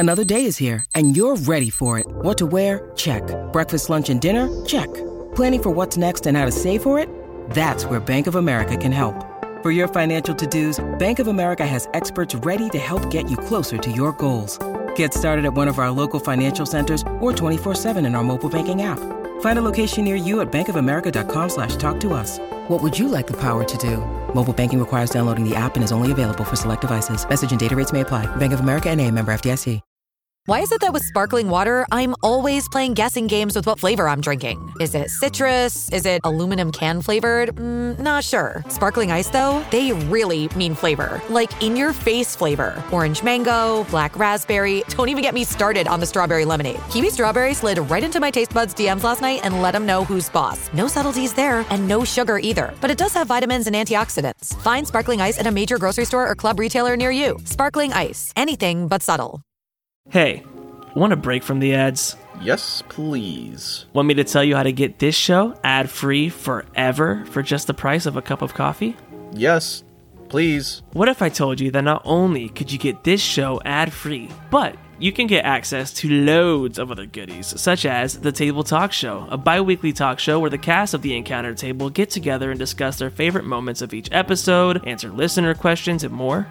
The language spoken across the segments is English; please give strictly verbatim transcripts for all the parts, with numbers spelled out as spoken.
Another day is here, and you're ready for it. What to wear? Check. Breakfast, lunch, and dinner? Check. Planning for what's next and how to save for it? That's where Bank of America can help. For your financial to-dos, Bank of America has experts ready to help get you closer to your goals. Get started at one of our local financial centers or twenty-four seven in our mobile banking app. Find a location near you at bankofamerica.com slash talk to us. What would you like the power to do? Mobile banking requires downloading the app and is only available for select devices. Message and data rates may apply. Bank of America N A, member F D I C. Why is it that with sparkling water, I'm always playing guessing games with what flavor I'm drinking? Is it citrus? Is it aluminum can flavored? Mm, not sure. Sparkling ice, though, they really mean flavor. Like in-your-face flavor. Orange mango, black raspberry. Don't even get me started on the strawberry lemonade. Kiwi Strawberry slid right into my taste buds D Ms last night and let them know who's boss. No subtleties there, and no sugar either. But it does have vitamins and antioxidants. Find sparkling ice at a major grocery store or club retailer near you. Sparkling ice. Anything but subtle. Hey, want a break from the ads? Yes, please. Want me to tell you how to get this show ad-free forever for just the price of a cup of coffee? Yes, please. What if I told you that not only could you get this show ad-free, but you can get access to loads of other goodies, such as The Table Talk Show, a bi-weekly talk show where the cast of The Encounter Table get together and discuss their favorite moments of each episode, answer listener questions, and more?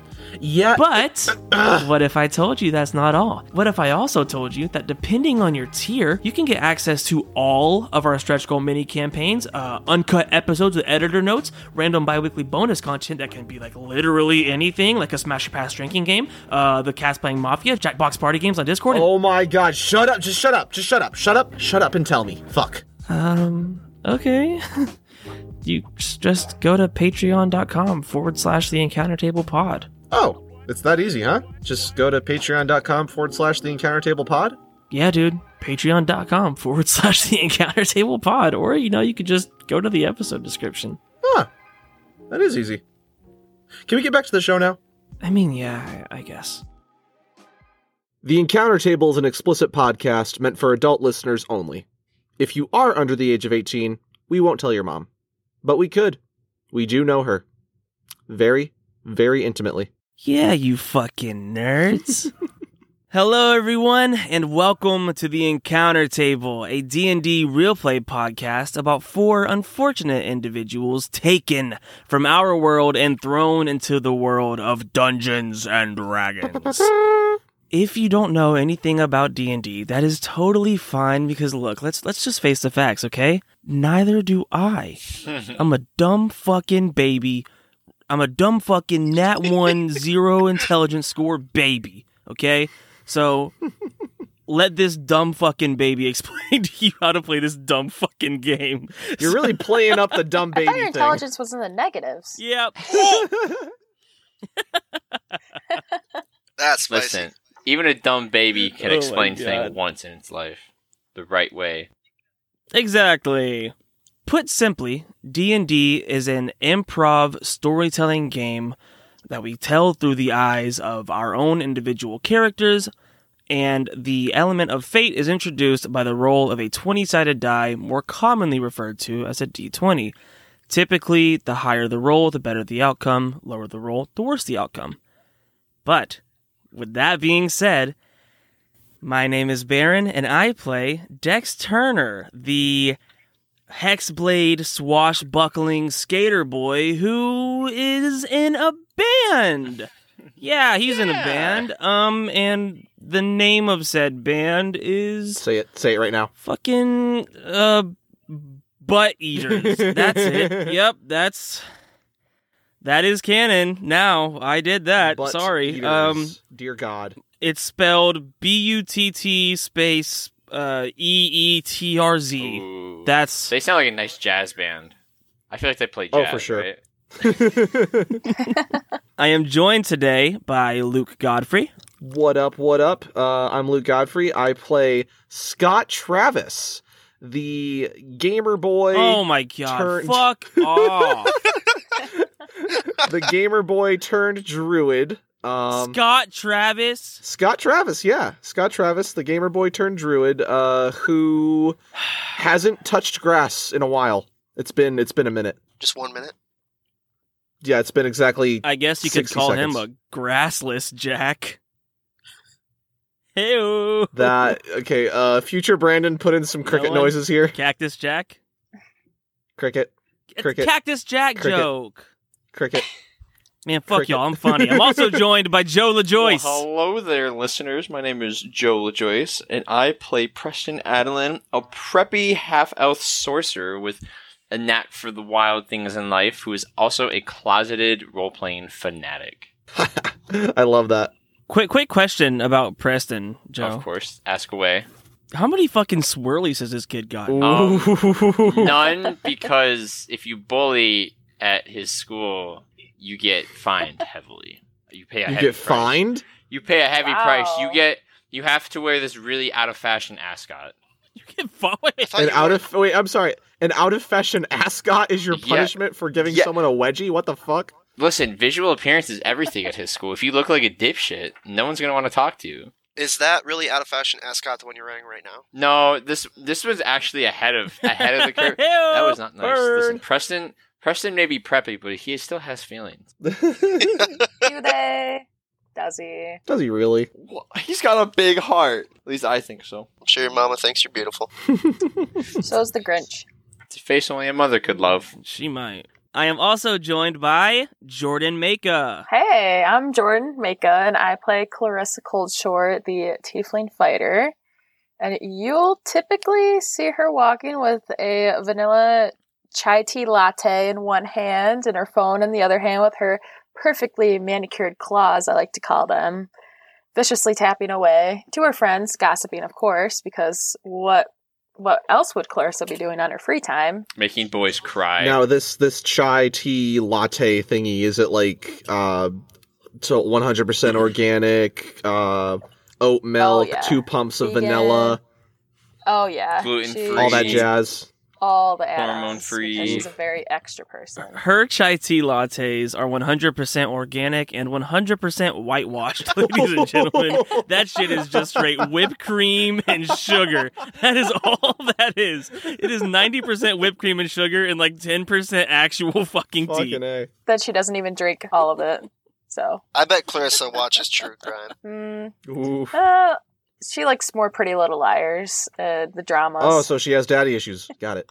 Yeah. But what if I told you that's not all? What if I also told you that depending on your tier, you can get access to all of our stretch goal mini campaigns, uh, uncut episodes with editor notes, random bi-weekly bonus content that can be like literally anything, like a Smash Your Pass drinking game, uh, the cast playing Mafia, Jackbox party games on Discord. And- oh my god, shut up, just shut up, just shut up, shut up, shut up and tell me. Fuck. Um, okay. You just go to patreon.com forward slash the encounter table pod. Oh, it's that easy, huh? Just go to patreon.com forward slash the encounter table pod? Yeah, dude. Patreon.com forward slash the encounter table pod. Or, you know, you could just go to the episode description. Huh. That is easy. Can we get back to the show now? I mean, yeah, I, I guess. The Encounter Table is an explicit podcast meant for adult listeners only. If you are under the age of eighteen, we won't tell your mom. But we could. We do know her. Very, very intimately. Yeah, you fucking nerds. Hello, everyone, and welcome to The Encounter Table, a D and D real play podcast about four unfortunate individuals taken from our world and thrown into the world of Dungeons and Dragons. If you don't know anything about D and D, that is totally fine, because look, let's let's just face the facts, okay? Neither do I. I'm a dumb fucking baby. I'm a dumb fucking nat one zero intelligence score baby, okay? So, let this dumb fucking baby explain to you how to play this dumb fucking game. You're really playing up the dumb baby I thought your thing. intelligence was in the negatives. Yep. That's spicy. Listen, even a dumb baby can Oh explain my God. things once in its life. The right way. Exactly. Put simply, D and D is an improv storytelling game that we tell through the eyes of our own individual characters, and the element of fate is introduced by the roll of a twenty-sided die, more commonly referred to as a d twenty. Typically, the higher the roll, the better the outcome. Lower the roll, the worse the outcome. But, with that being said, my name is Baron, and I play Dex Turner, the Hexblade swashbuckling skater boy who is in a band. Yeah, he's yeah. in a band. Um, and the name of said band is... Say it. Say it right now. Fucking, uh, Butt Eaters. That's it. Yep, that's... That is canon. Now, I did that. Butt Sorry. Eaters. Um, Dear God. It's spelled B U T T space uh, E E T R Z. Ooh. That's... They sound like a nice jazz band. I feel like they play Oh, jazz, for sure. right? I am joined today by Luke Godfrey. What up, what up? Uh, I'm Luke Godfrey. I play Scott Travis, the gamer boy. Oh my god, turned... fuck off. The gamer boy turned druid. Um, Scott Travis? Scott Travis, yeah. Scott Travis, the gamer boy turned druid, uh, who hasn't touched grass in a while. It's been it's been a minute. Just one minute? Yeah, it's been exactly I guess you could call seconds. him a grassless Jack. Hey-o. That okay. Uh, future Brandon, put in some cricket one? noises here. Cactus Jack. Cricket, It's Cricket. Cactus Jack Cricket. joke. cricket. Man, fuck Cricket. y'all. I'm funny. I'm also joined by Joe LaJoyce. Well, hello there, listeners. My name is Joe LaJoyce, and I play Preston Adeline, a preppy half-elf sorcerer with a knack for the wild things in life, who is also a closeted role-playing fanatic. I love that. Quick, quick question about Preston, Joe. Of course, ask away. How many fucking swirlies has this kid got? Um, Ooh. None, because if you bully at his school, you get fined heavily. You pay a You heavy get price. fined? You pay a heavy Wow. price. You get. You have to wear this really out-of-fashion ascot. You get fined. thought An you out were- of wait, I'm sorry. An out of fashion ascot is your Yeah. punishment for giving Yeah. someone a wedgie? What the fuck? Listen, visual appearance is everything at his school. If you look like a dipshit, no one's gonna want to talk to you. Is that really out of fashion ascot the one you're wearing right now? No, this this was actually ahead of ahead of the curve. Hey-o, That was not nice. Listen, bird. Preston Preston may be preppy, but he still has feelings. Do they? Does he? Does he really? He's got a big heart. At least I think so. I'm sure your mama thinks you're beautiful. So's the Grinch. It's a face only a mother could love. She might. I am also joined by Jordan Maka. Hey, I'm Jordan Maka, and I play Clarissa Coldshort, the Tiefling Fighter. And you'll typically see her walking with a vanilla chai tea latte in one hand and her phone in the other hand, with her perfectly manicured claws, I like to call them, viciously tapping away to her friends, gossiping, of course, because what what else would Clarissa be doing on her free time? Making boys cry. Now this this chai tea latte thingy, is it like uh so one hundred percent organic, uh oat milk, yeah. two pumps of Vegan. vanilla, Oh yeah, Gluten-free. She- all that jazz? all the add-ons, Hormone-free. because she's a very extra person. Her chai tea lattes are one hundred percent organic and one hundred percent whitewashed, ladies and gentlemen. That shit is just straight whipped cream and sugar. That is all that is. It is ninety percent whipped cream and sugar and like ten percent actual fucking tea. Fucking A. That she doesn't even drink all of it. So, I bet Clarissa watches True Crime. mm, Oof. uh, she likes more Pretty Little Liars, uh, the dramas. Oh, so she has daddy issues. Got it.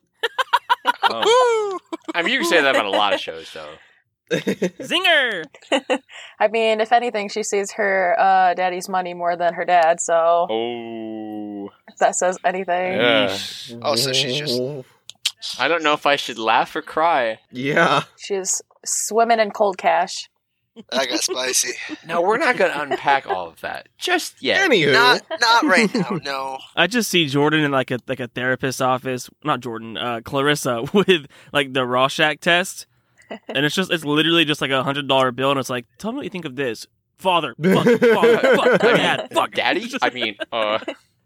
Oh. I mean, you can say that about a lot of shows, though. Zinger! I mean, if anything, she sees her uh, daddy's money more than her dad. So, Oh. if that says anything. Yeah. Oh, so she's just- I don't know if I should laugh or cry. Yeah. She's swimming in cold cash. That got spicy. No, we're not going to unpack all of that just yet. Anywho. Not, not right now. No. I just see Jordan in like a like a therapist's office. Not Jordan, uh, Clarissa with like the Rorschach test, and it's just it's literally just like a hundred dollar bill, and it's like, tell me what you think of this, father, fuck, father, fuck, dad, fuck, Daddy? I mean, uh,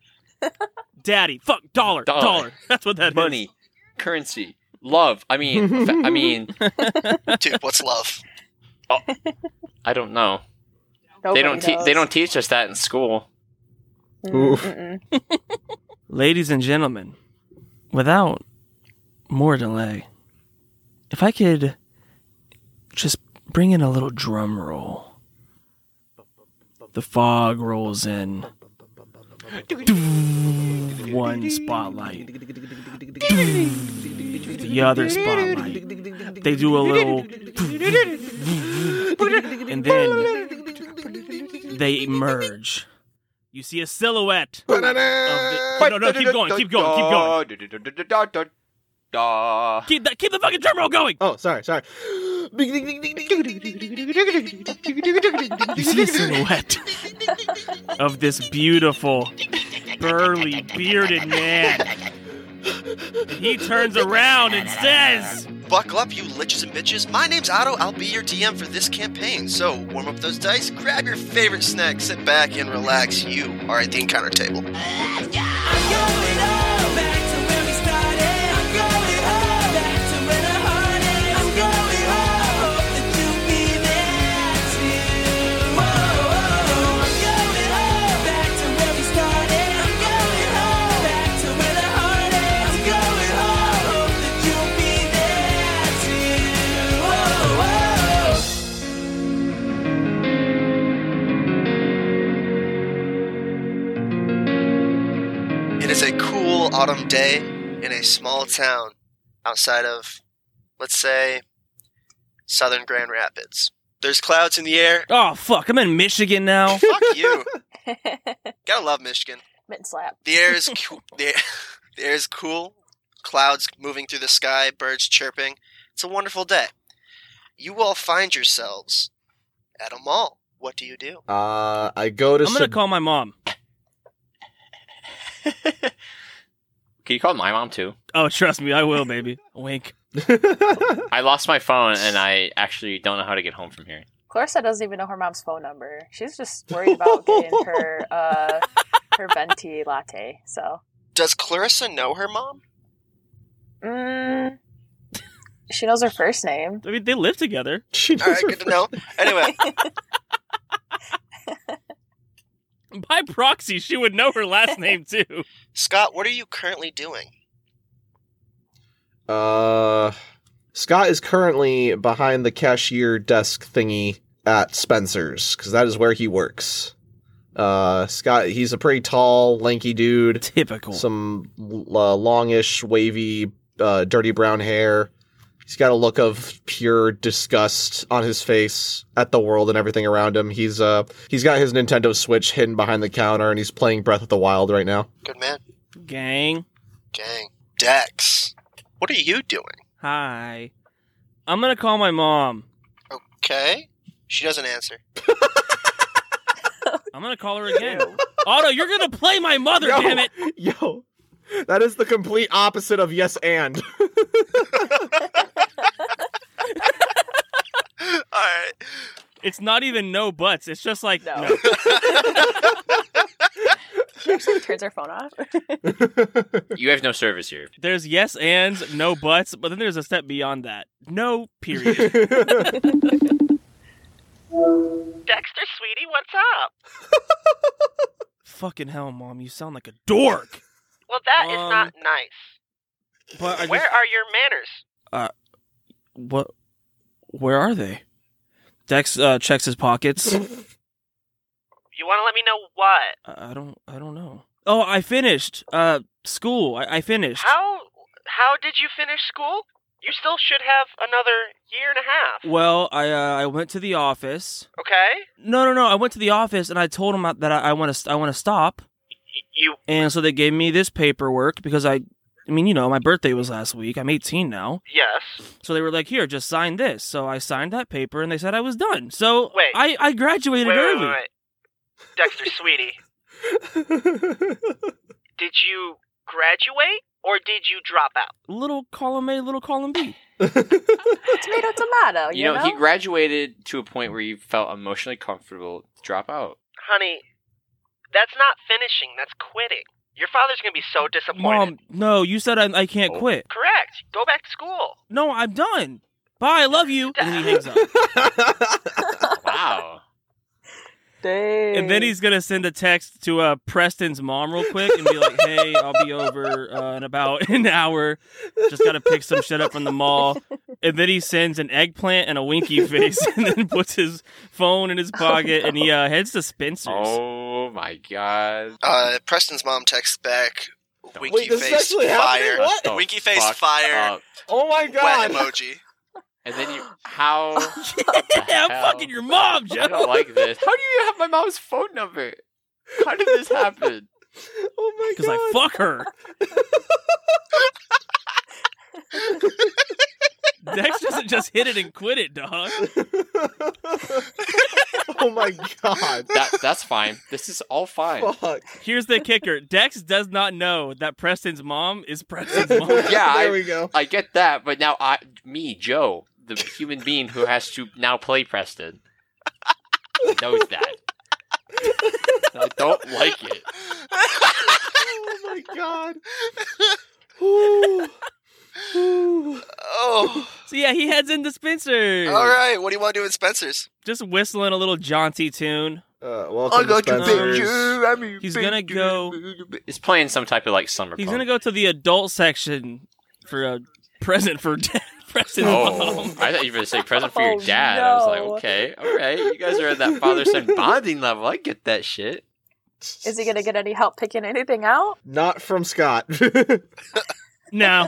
daddy, fuck, dollar, Dollar. dollar. That's what that is. money, currency, love. I mean, fa- I mean, Dude, what's love? I don't know. Nobody they don't. Te- knows. they don't teach us that in school. Mm, Oof. mm-mm. Ladies and gentlemen, without more delay, if I could just bring in a little drum roll. The fog rolls in. One spotlight. The other spotlight. They do a little. And then they merge. You see a silhouette of the. No, no, keep going, keep going, keep going. Keep that, keep the fucking drum roll going. Oh, sorry, sorry. You see a silhouette of this beautiful, burly, bearded man. And he turns around and says, Buckle up, you liches and bitches. My name's Otto. I'll be your D M for this campaign. So, warm up those dice, grab your favorite snack, sit back, and relax. You are at the encounter table. It is a cool autumn day in a small town outside of, let's say, southern Grand Rapids. There's clouds in the air. Oh, fuck. I'm in Michigan now. Fuck you. Gotta love Michigan. Mitten slap. The air is cool. The air, the air is cool. Clouds moving through the sky, birds chirping. It's a wonderful day. You all find yourselves at a mall. What do you do? Uh, I go to. I'm gonna Sub- call my mom. Can you call my mom too? Oh, trust me, I will, baby. Wink. I lost my phone and I actually don't know how to get home from here. Clarissa doesn't even know her mom's phone number. She's just worried about getting her uh, her venti latte. So, Does Clarissa know her mom? mm, she knows her first name. I mean, they live together. She knows All right, her good to know. Anyway, By proxy, she would know her last name, too. Scott, what are you currently doing? Uh, Scott is currently behind the cashier desk thingy at Spencer's, because that is where he works. Uh, Scott, he's a pretty tall, lanky dude. Typical. Some uh, longish, wavy, uh, dirty brown hair. He's got a look of pure disgust on his face at the world and everything around him. He's uh, he's got his Nintendo Switch hidden behind the counter, and he's playing Breath of the Wild right now. Good man. Gang. Gang. Dex, what are you doing? Hi. I'm gonna call my mom. Okay. She doesn't answer. I'm gonna call her again. Otto, you're gonna play my mother, Yo, damn it! Yo, that is the complete opposite of yes and. Alright. It's not even no buts. It's just like No. no. She actually turns her phone off. You have no service here. There's yes ands, no buts, but then there's a step beyond that. No, period. Dexter, sweetie, what's up? Fucking hell, Mom, you sound like a dork. Well, that is Um, not nice. But I Where just, are your manners? uh, what? Where are they? Dex uh, checks his pockets. You want to let me know what? I I don't. I don't know. Oh, I finished. Uh, school. I, I finished. How how did you finish school? You still should have another year and a half. Well, I uh, I went to the office. Okay? No, no, no. I went to the office and I told them that I want to. I want to stop. Y- you And so they gave me this paperwork because I. I mean, you know, my birthday was last week. I'm eighteen now. yes. So they were like, "Here, just sign this." So I signed that paper, and they said I was done. So Wait. I I graduated Wait, wait, early. wait, wait. Dexter, sweetie, did you graduate or did you drop out? Little column A, little column B. Tomato, tomato. You, You know, he graduated to a point where he felt emotionally comfortable to drop out. Honey, that's not finishing, that's quitting. Your father's going to be so disappointed. Mom, no, you said I, I can't Oh. quit. Correct. Go back to school. No, I'm done. Bye, I love you. And then he hangs up. Wow. Dang. And then he's gonna send a text to uh, Preston's mom real quick and be like, "Hey, I'll be over uh, in about an hour. Just gotta pick some shit up from the mall." And then he sends an eggplant and a winky face, and then puts his phone in his pocket, and he uh, heads to Spencer's. Oh my god. Uh, Preston's mom texts back, winky Wait, this is face actually happening? fire. What? The Winky face fuck fire. up. Oh my Wet god. emoji. And then you, how? Yeah, I'm hell? fucking your mom, Joe. I don't like this. How do you have my mom's phone number? How did this happen? Oh my god. Because I fuck her. Dex doesn't just hit it and quit it, dog. Oh my god. That that's fine. This is all fine. Fuck. Here's the kicker. Dex does not know that Preston's mom is Preston's mom. Yeah, there I- we go. I get that, but now I, me, Joe, the human being who has to now play Preston, knows that. I don't like it. Oh my god. Ooh. Ooh. Oh. So yeah, he heads into Spencer's. All right. What do you want to do in Spencer's? Just whistling a little jaunty tune. Uh, welcome to Spencer's. He's gonna go. It's playing some type of like summer. He's punk. gonna go to the adult section for a present for Preston's Oh, mom. I thought you were going to say present for your Oh, dad. I was no. like, okay, all right, you guys are at that father-son bonding level. I get that shit. Is he gonna get any help picking anything out? Not from Scott. No.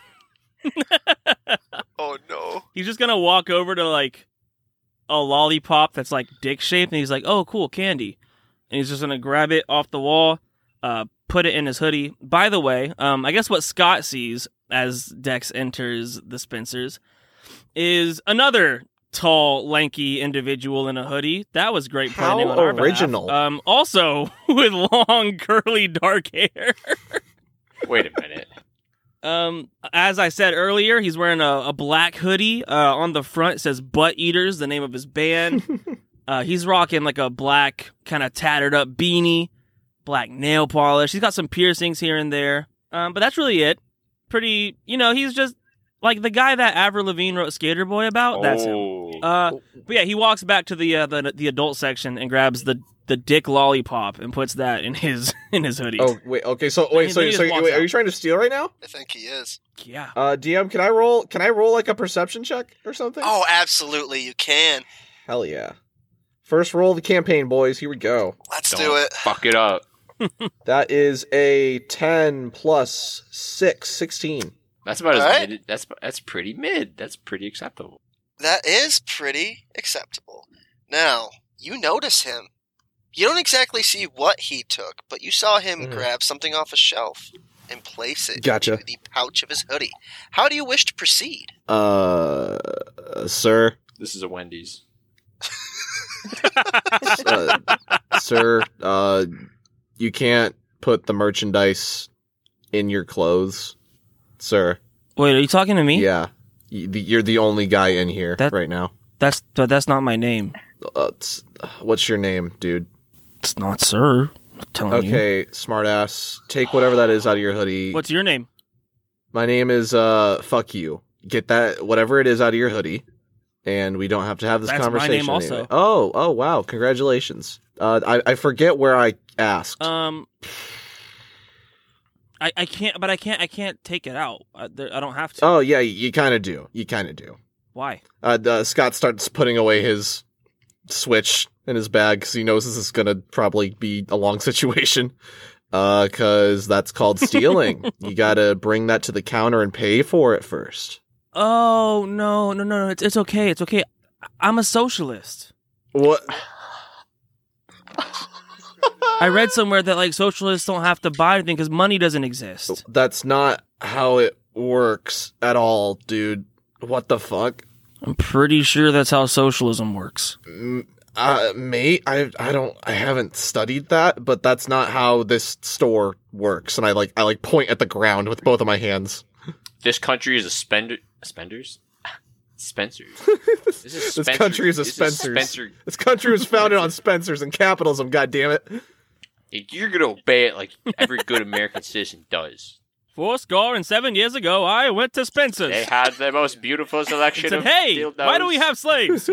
Oh no. He's just gonna walk over to like a lollipop that's like dick shaped, and he's like, "Oh, cool, candy," and he's just gonna grab it off the wall, uh, put it in his hoodie. By the way, um, I guess what Scott sees as Dex enters the Spencers is another tall, lanky individual in a hoodie. That was great How planning on our original. behalf. Um, also with long, curly, dark hair. Wait a minute. Um, as I said earlier, he's wearing a, a black hoodie. Uh, on the front it says Butt Eaters, the name of his band. uh, he's rocking like a black, kind of tattered up beanie, black nail polish. He's got some piercings here and there. Um, but that's really it. Pretty, you know, he's just like the guy that Avril Lavigne wrote Skater Boy about. That's him. Oh. Uh, but yeah, he walks back to the uh, the the adult section and grabs the the dick lollipop and puts that in his in his hoodie. Oh wait, okay. So wait, And so then he so just walks wait, are out. you trying to steal right now? I think he is. Yeah. Uh, D M, can I roll? Can I roll like a perception check or something? Oh, absolutely, you can. Hell yeah! First roll of the campaign, boys. Here we go. Let's Don't do it. Fuck it up. That is a ten plus six, sixteen. That's about as Alright. mid. That's that's pretty mid. That's pretty acceptable. That is pretty acceptable. Now, you notice him. You don't exactly see what he took, but you saw him Mhm. grab something off a shelf and place it Gotcha. into the pouch of his hoodie. How do you wish to proceed? Uh, sir, This is a Wendy's. uh, sir, uh, you can't put the merchandise in your clothes, sir. Wait, are you talking to me? Yeah, Y- the- you're the only guy in here That- right now. That's but that's not my name. Uh, it's- what's your name, dude? It's not, sir. I'm telling you. Okay, smartass. Take whatever that is out of your hoodie. What's your name? My name is uh fuck you. Get that whatever it is out of your hoodie, and we don't have to have this That's my conversation. name also. anyway. Oh, oh wow! Congratulations. Uh, I I forget where I asked. Um, I I can't, but I can't I can't take it out. I, there, I don't have to. oh yeah, you kind of do. You kind of do. Why? Uh, uh, Scott starts putting away his Switch in his bag because he knows this is gonna probably be a long situation. Uh, cause that's called stealing. You gotta bring that to the counter and pay for it first. Oh no no no no! It's it's okay. It's okay. I'm a socialist. What? I read somewhere that like socialists don't have to buy anything because money doesn't exist. That's not how it works at all, dude. What the fuck? I'm pretty sure that's how socialism works. Mm, Uh, mate, I I don't I haven't studied that, but that's not how this store works. And I like I like point at the ground with both of my hands. This country is a spender. Spenders. Spencers. This, is This Spencer- country is a this Spencer's. Spencer. This country was founded on Spencers and capitalism. God damn it! You're gonna obey it like every good American citizen does. Four score and seven years ago, I went to Spencer's. They had the most beautiful selection and said, of "Hey, dildos. why do we have slaves?"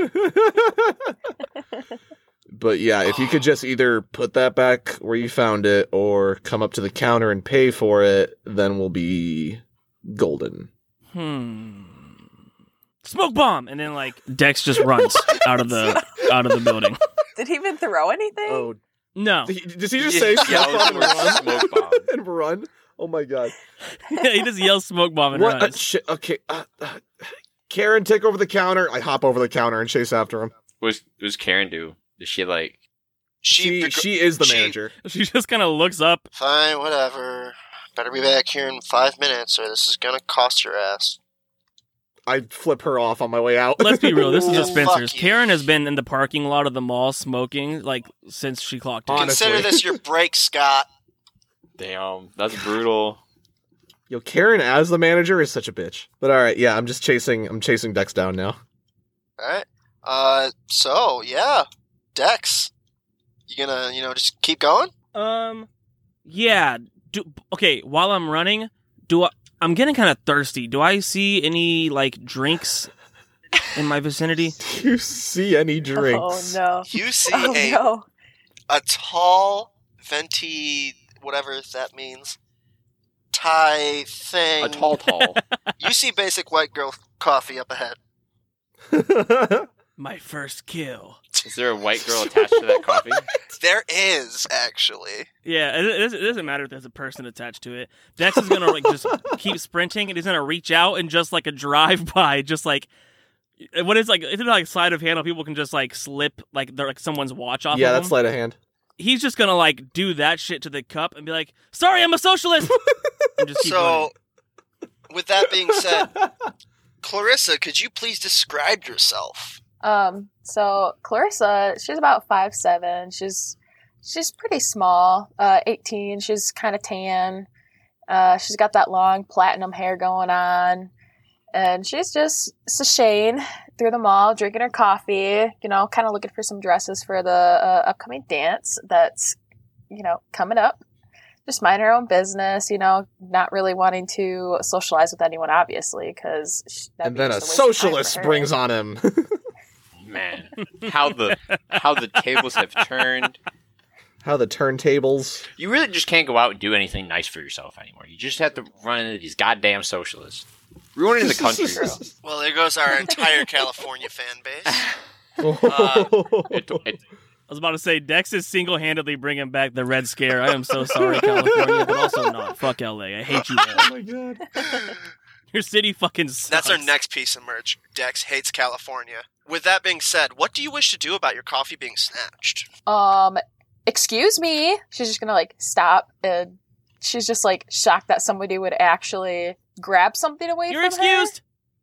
But yeah, if you could just either put that back where you found it or come up to the counter and pay for it, then we'll be golden. Hmm. Smoke bomb, and then like Dex just runs out of the out of the building. Did he even throw anything? Oh, No, he- does he just He say just smoke yells bomb and the word run? smoke bomb. and run? Oh my god! he just yells smoke bomb and What? Uh, runs. shit. Okay, uh, uh, Karen, take over the counter. I hop over the counter and chase after him. What was what does Karen do? Does she like? She begr- she is the she- manager. She just kind of looks up. Fine, whatever. Better be back here in five minutes, or this is gonna cost your ass. I flip her off on my way out. Let's be real. This is Yeah, a Spencer's. fuck you. Karen has been in the parking lot of the mall smoking like since she clocked in. Honestly. Consider this your break, Scott. Damn, that's brutal. Yo, Karen as the manager is such a bitch. But all right, yeah, I'm just chasing. I'm chasing Dex down now. All right. Uh. So yeah, Dex. You gonna you know just keep going? Um, yeah. Do, okay, while I'm running, do I? I'm getting kind of thirsty. Do I see any like drinks in my vicinity? Do you see any drinks? Oh no. You see Oh a no. a tall, venti, whatever that means, Thai thing. A tall, tall. You see basic white girl coffee up ahead. My first kill. Is there a white girl attached to that coffee? There is, actually. Yeah, it, it, it doesn't matter if there's a person attached to it. Dex is gonna like just keep sprinting, and he's gonna reach out and just like a drive by, just like what is like it's like sleight of hand. People can just like slip like they're like someone's watch off. Yeah, of that's them. sleight of hand. He's just gonna like do that shit to the cup and be like, "Sorry, I'm a socialist." And just keep So, running. with that being said, Clarissa, could you please describe yourself? Um, so Clarissa, she's about five seven. She's she's pretty small. Uh, eighteen. She's kind of tan. Uh, she's got that long platinum hair going on, and she's just sashaying through the mall, drinking her coffee. You know, kind of looking for some dresses for the uh, upcoming dance that's you know coming up. Just mind her own business. You know, not really wanting to socialize with anyone, obviously, because And then a socialist brings on him. Man, how the how the tables have turned. How the turntables. You really just can't go out and do anything nice for yourself anymore. You just have to run into these goddamn socialists. Ruining the country. Well, there goes our entire California fan base. Uh, It- it- I was about to say, Dex is single-handedly bringing back the Red Scare. I am so sorry, California, but also not. Fuck L A. I hate you, man. Oh my god. Your city fucking sucks. That's our next piece of merch. Dex hates California. With that being said, what do you wish to do about your coffee being snatched? Um, excuse me. She's just gonna like stop, and she's just like shocked that somebody would actually grab something away You're from excused. her.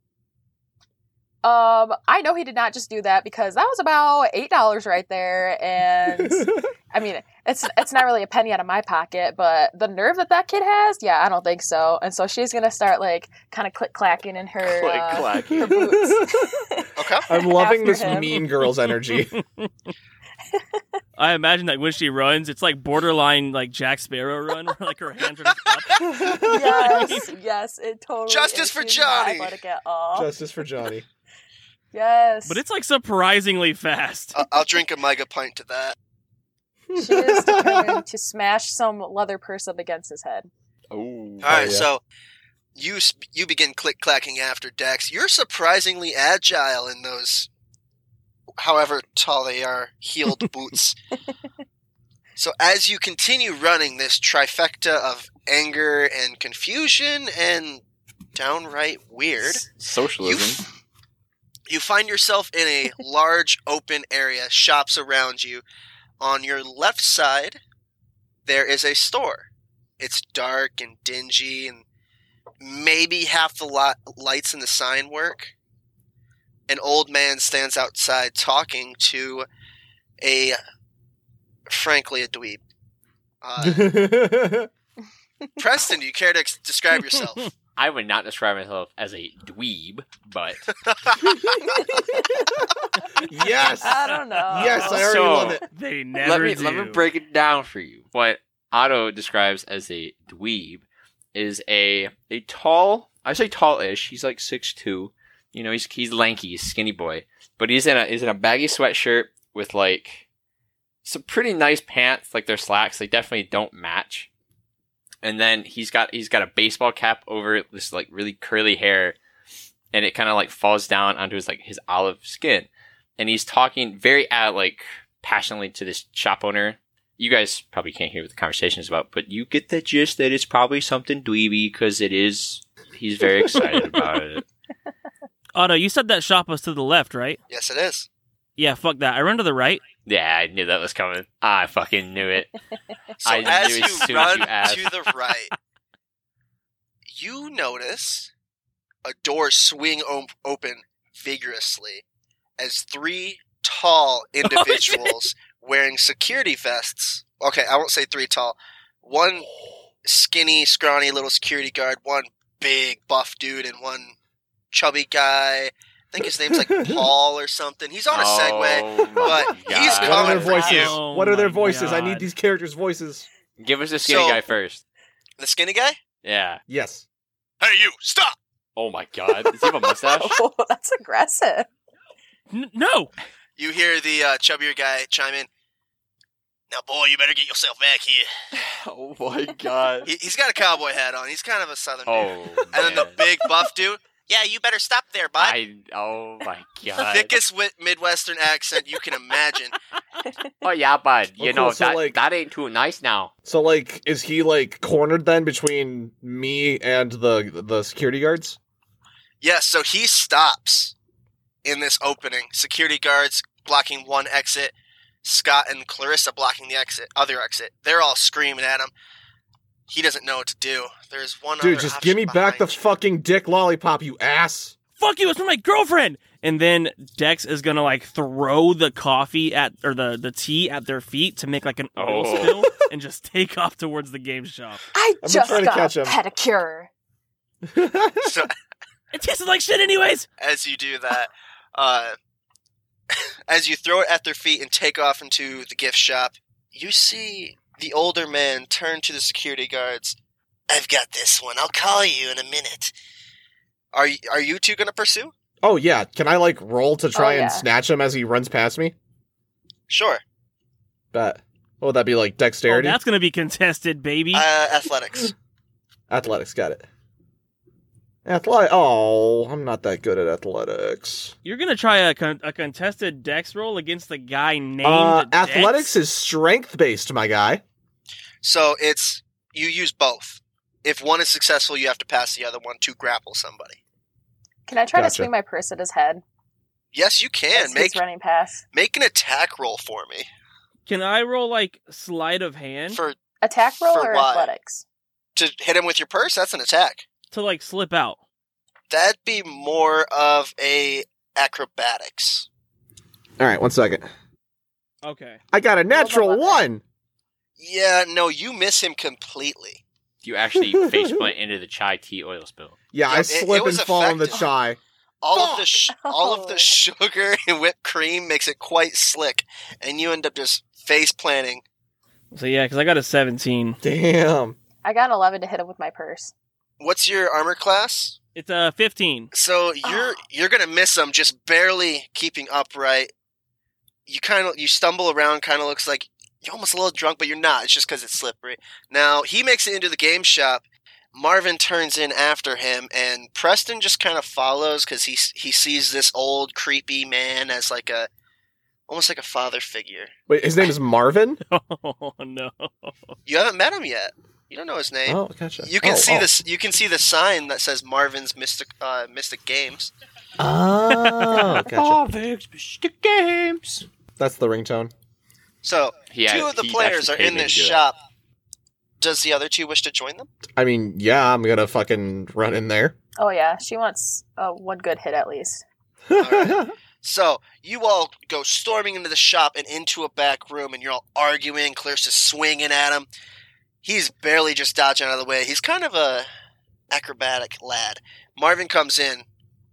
Um, I know he did not just do that because that was about eight dollars right there, and I mean, it's it's not really a penny out of my pocket, but the nerve that that kid has, yeah, I don't think so. And so she's gonna start like kind of click clacking in her, Click uh, clacking. her boots. Okay. I'm loving After this him. Mean Girls energy. I imagine that when she runs, it's like borderline like Jack Sparrow run, where like her hands are just up. Yes, yes, it totally. Justice is. for She's not Johnny. athletic at all. Justice for Johnny. Yes, But it's like surprisingly fast. I- I'll drink a mega pint to that. she is determined to smash some leather purse up against his head. Oh. All right, yeah. so you sp- you begin click clacking after Dex. You're surprisingly agile in those, however tall they are, heeled boots. So as you continue running this trifecta of anger and confusion and downright weird, you Socialism. f- you find yourself in a large open area, shops around you. On your left side, there is a store. It's dark and dingy, and maybe half the lot- lights in the sign work. An old man stands outside talking to a, frankly, a dweeb. Uh, Preston, do you care to ex- describe yourself? I would not describe myself as a dweeb, but Yes. I don't know. Yes, I already So- love it. They never let me do. let me break it down for you. What Otto describes as a dweeb is a a tall. I say tall-ish. He's like six two. You know, he's he's lanky, he's a skinny boy, but he's in a he's in a baggy sweatshirt with like some pretty nice pants. Like their slacks, they definitely don't match. And then he's got he's got a baseball cap over this like really curly hair, and it kind of like falls down onto his like his olive skin. And he's talking very uh, like passionately to this shop owner. You guys probably can't hear what the conversation is about, but you get the gist that it's probably something dweeby because it is. He's very excited about it. Otto, you said that shop was to the left, right? Yes, it is. Yeah, fuck that. I run to the right. Yeah, I knew that was coming. I fucking knew it. So I knew as as you soon as run you asked. to the right, you notice a door swing op- open vigorously as three tall individuals wearing security vests. Okay, I won't say three tall. One skinny, scrawny little security guard, one big buff dude, and one chubby guy. I think his name's like Paul or something. He's on a Segway. Oh my but he's God. What are coming their for voices? you. Oh What are their my voices? I God. need these characters' voices. Give us the skinny So- guy first. The skinny guy? Yeah. Yes. Hey, you, stop! Oh my god. Does he have a mustache? Oh, that's aggressive. N- no. You hear the uh, chubbier guy chime in. Now, boy, you better get yourself back here. Oh my god. He, he's got a cowboy hat on. He's kind of a southern dude. Oh. And then the man. big buff dude, Yeah, you better stop there, bud. I. Oh my god. Thickest wi- Midwestern accent you can imagine. Oh yeah, bud. You Oh, know cool. So, that like- that ain't too nice now. So, like, is he, like, cornered then between me and the the security guards? Yeah, so he stops in this opening. Security guards blocking one exit. Scott and Clarissa blocking the exit, other exit. They're all screaming at him. He doesn't know what to do. There's one Dude, other just option give me back the behind you. fucking dick lollipop, you ass! Fuck you, it's from my girlfriend! And then Dex is gonna, like, throw the coffee at, or the, the tea at their feet to make, like, an oil Oh. spill and just take off towards the game shop. I been just trying to got catch a him. pedicure. So It tasted like shit anyways! as you do that, uh, as you throw it at their feet and take off into the gift shop, you see the older man turn to the security guards. I've got this one. I'll call you in a minute. Are y- are you two going to pursue? Oh, yeah. Can I, like, roll to try Oh, yeah. and snatch him as he runs past me? Sure. Bet. What would that be, like, Oh, dexterity? that's gonna be contested, baby. Uh, athletics. Athletics, got it. Athletic. Oh, I'm not that good at athletics. You're gonna try a, con- a contested Dex roll against the guy named Uh, Dex? athletics is strength based, my guy. So it's you use both. If one is successful, you have to pass the other one to grapple somebody. Can I try Gotcha. to swing my purse at his head? Yes, you can. As Make he's running past. make an attack roll for me. Can I roll, like, sleight of hand For Attack roll For or what? athletics? to hit him with your purse, that's an attack. to, like, slip out? That'd be more of a acrobatics. All right, one second. Okay. I got a natural button. one. Yeah, no, you miss him completely. You actually face plant into the chai tea oil spill. Yeah, Yeah, I it- slip it was and fall in the effective. chai. All of the sh- all of Oh. the sugar and whipped cream makes it quite slick, and you end up just face planting. So, yeah, because I got a seventeen. Damn. I got an eleven to hit him with my purse. What's your armor class? It's a uh, fifteen. So you're you're gonna miss him, just barely keeping upright. You kind of you stumble around, kind of looks like you're almost a little drunk, but you're not. It's just because it's slippery. Now he makes it into the game shop. Marvin turns in after him, and Preston just kind of follows because he he sees this old creepy man as like a almost like a father figure. Wait, his name is Marvin? Oh, no. You haven't met him yet. You don't know his name. Oh, gotcha. You can Oh, see oh. this. You can see the sign that says Marvin's Mystic uh, Mystic Games. Oh, gotcha. Mystic Games. That's the ringtone. So He two had- of the he players are actually in paid me this to do it. shop. Does the other two wish to join them? I mean, yeah, I'm gonna fucking run in there. Oh yeah, she wants uh, one good hit at least. right. So you all go storming into the shop and into a back room, and you're all arguing. Claire's swinging at him. He's barely just dodging out of the way. He's kind of a acrobatic lad. Marvin comes in.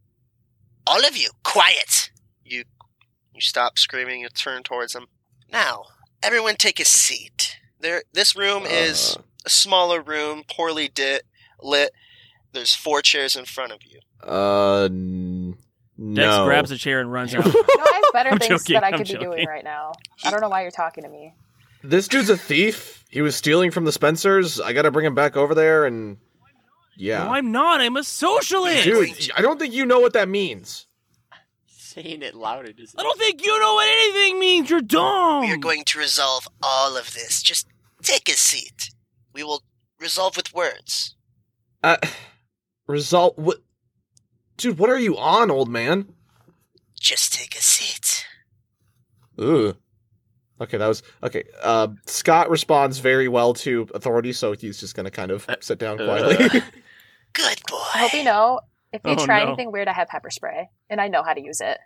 All of you, quiet! You, you stop screaming. You turn towards him. Now, everyone, take a seat. There, this room is Uh. a smaller room, poorly dit, lit. There's four chairs in front of you. Uh, n- Dex no. grabs a chair and runs out. No, I have better I'm things joking, that I I'm could be joking. doing right now. I don't know why you're talking to me. This dude's a thief. He was stealing from the Spencers. I gotta bring him back over there, and yeah, No, I'm not. I'm a socialist. dude, I don't think you know what that means. Saying it louder does I don't think you know what anything means. You're dumb. We are going to resolve all of this. Just take a seat. We will resolve with words. Uh, result. What, dude? What are you on, old man? Just take a seat. Ooh. Okay, that was okay. Uh, Scott responds very well to authority, so he's just gonna kind of sit down quietly. Good boy. I hope you know, if you Oh, try no. anything weird, I have pepper spray, and I know how to use it.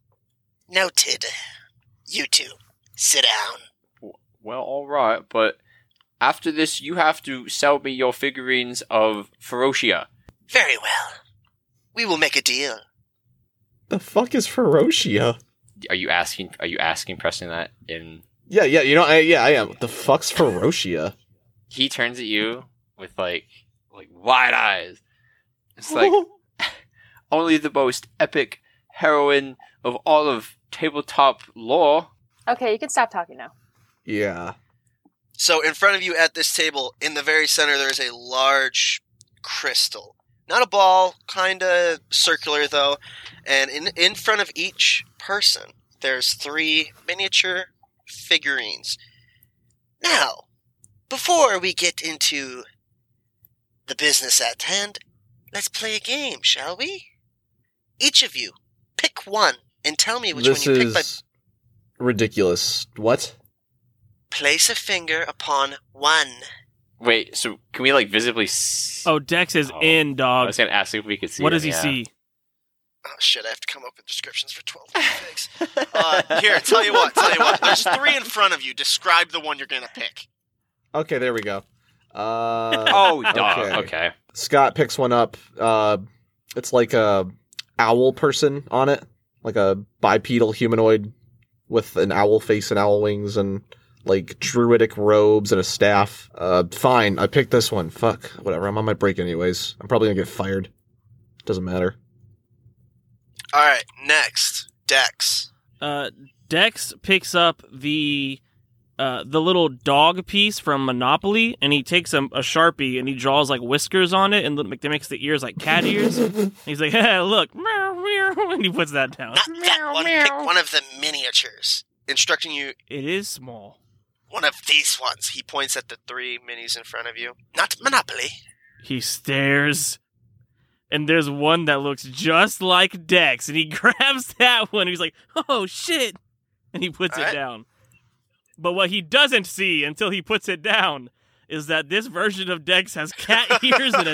Noted. You two, sit down. Well, all right, but after this, you have to sell me your figurines of Ferocia. Very well. We will make a deal. The fuck is Ferocia? Are you asking? Are you asking Preston that? In Yeah, yeah, you know, I, yeah, I am. What the fuck's Ferocia? he turns at you with like like wide eyes. It's like only the most epic heroine of all of tabletop lore. Okay, you can stop talking now. Yeah. So, in front of you at this table, in the very center, there is a large crystal. Not a ball, kind of circular though. And in in front of each person, there's three miniature figurines. Now, before we get into the business at hand, let's play a game, shall we? Each of you, pick one and tell me which this one you is pick by... ridiculous. What? Place a finger upon one. Wait, so can we like visibly s- Oh, Dex is Oh, in, I dog. was gonna ask if we could see What them, does he yeah. see? Oh shit, I have to come up with descriptions for twelve figs. uh, here, tell you what, tell you what. There's three in front of you. Describe the one you're gonna pick. Okay, there we go. Uh, Oh, dog. okay. Okay. Scott picks one up. Uh, it's like a owl person on it, like a bipedal humanoid with an owl face and owl wings and like druidic robes and a staff. Uh, fine, I picked this one. Fuck, whatever. I'm on my break anyways. I'm probably gonna get fired. Doesn't matter. All right, next, Dex. Uh, Dex picks up the uh, the little dog piece from Monopoly, and he takes a, a Sharpie and he draws like whiskers on it, and li- makes the ears like cat ears. He's like, hey, look, meow, meow, and he puts that down. Not that one. Pick one of the miniatures. Instructing you, It is small. one of these ones. He points at the three minis in front of you. Not Monopoly. He stares, and there's one that looks just like Dex, and he grabs that one. He's like, oh shit, and he puts All it right. down. But what he doesn't see until he puts it down is that this version of Dex has cat ears and a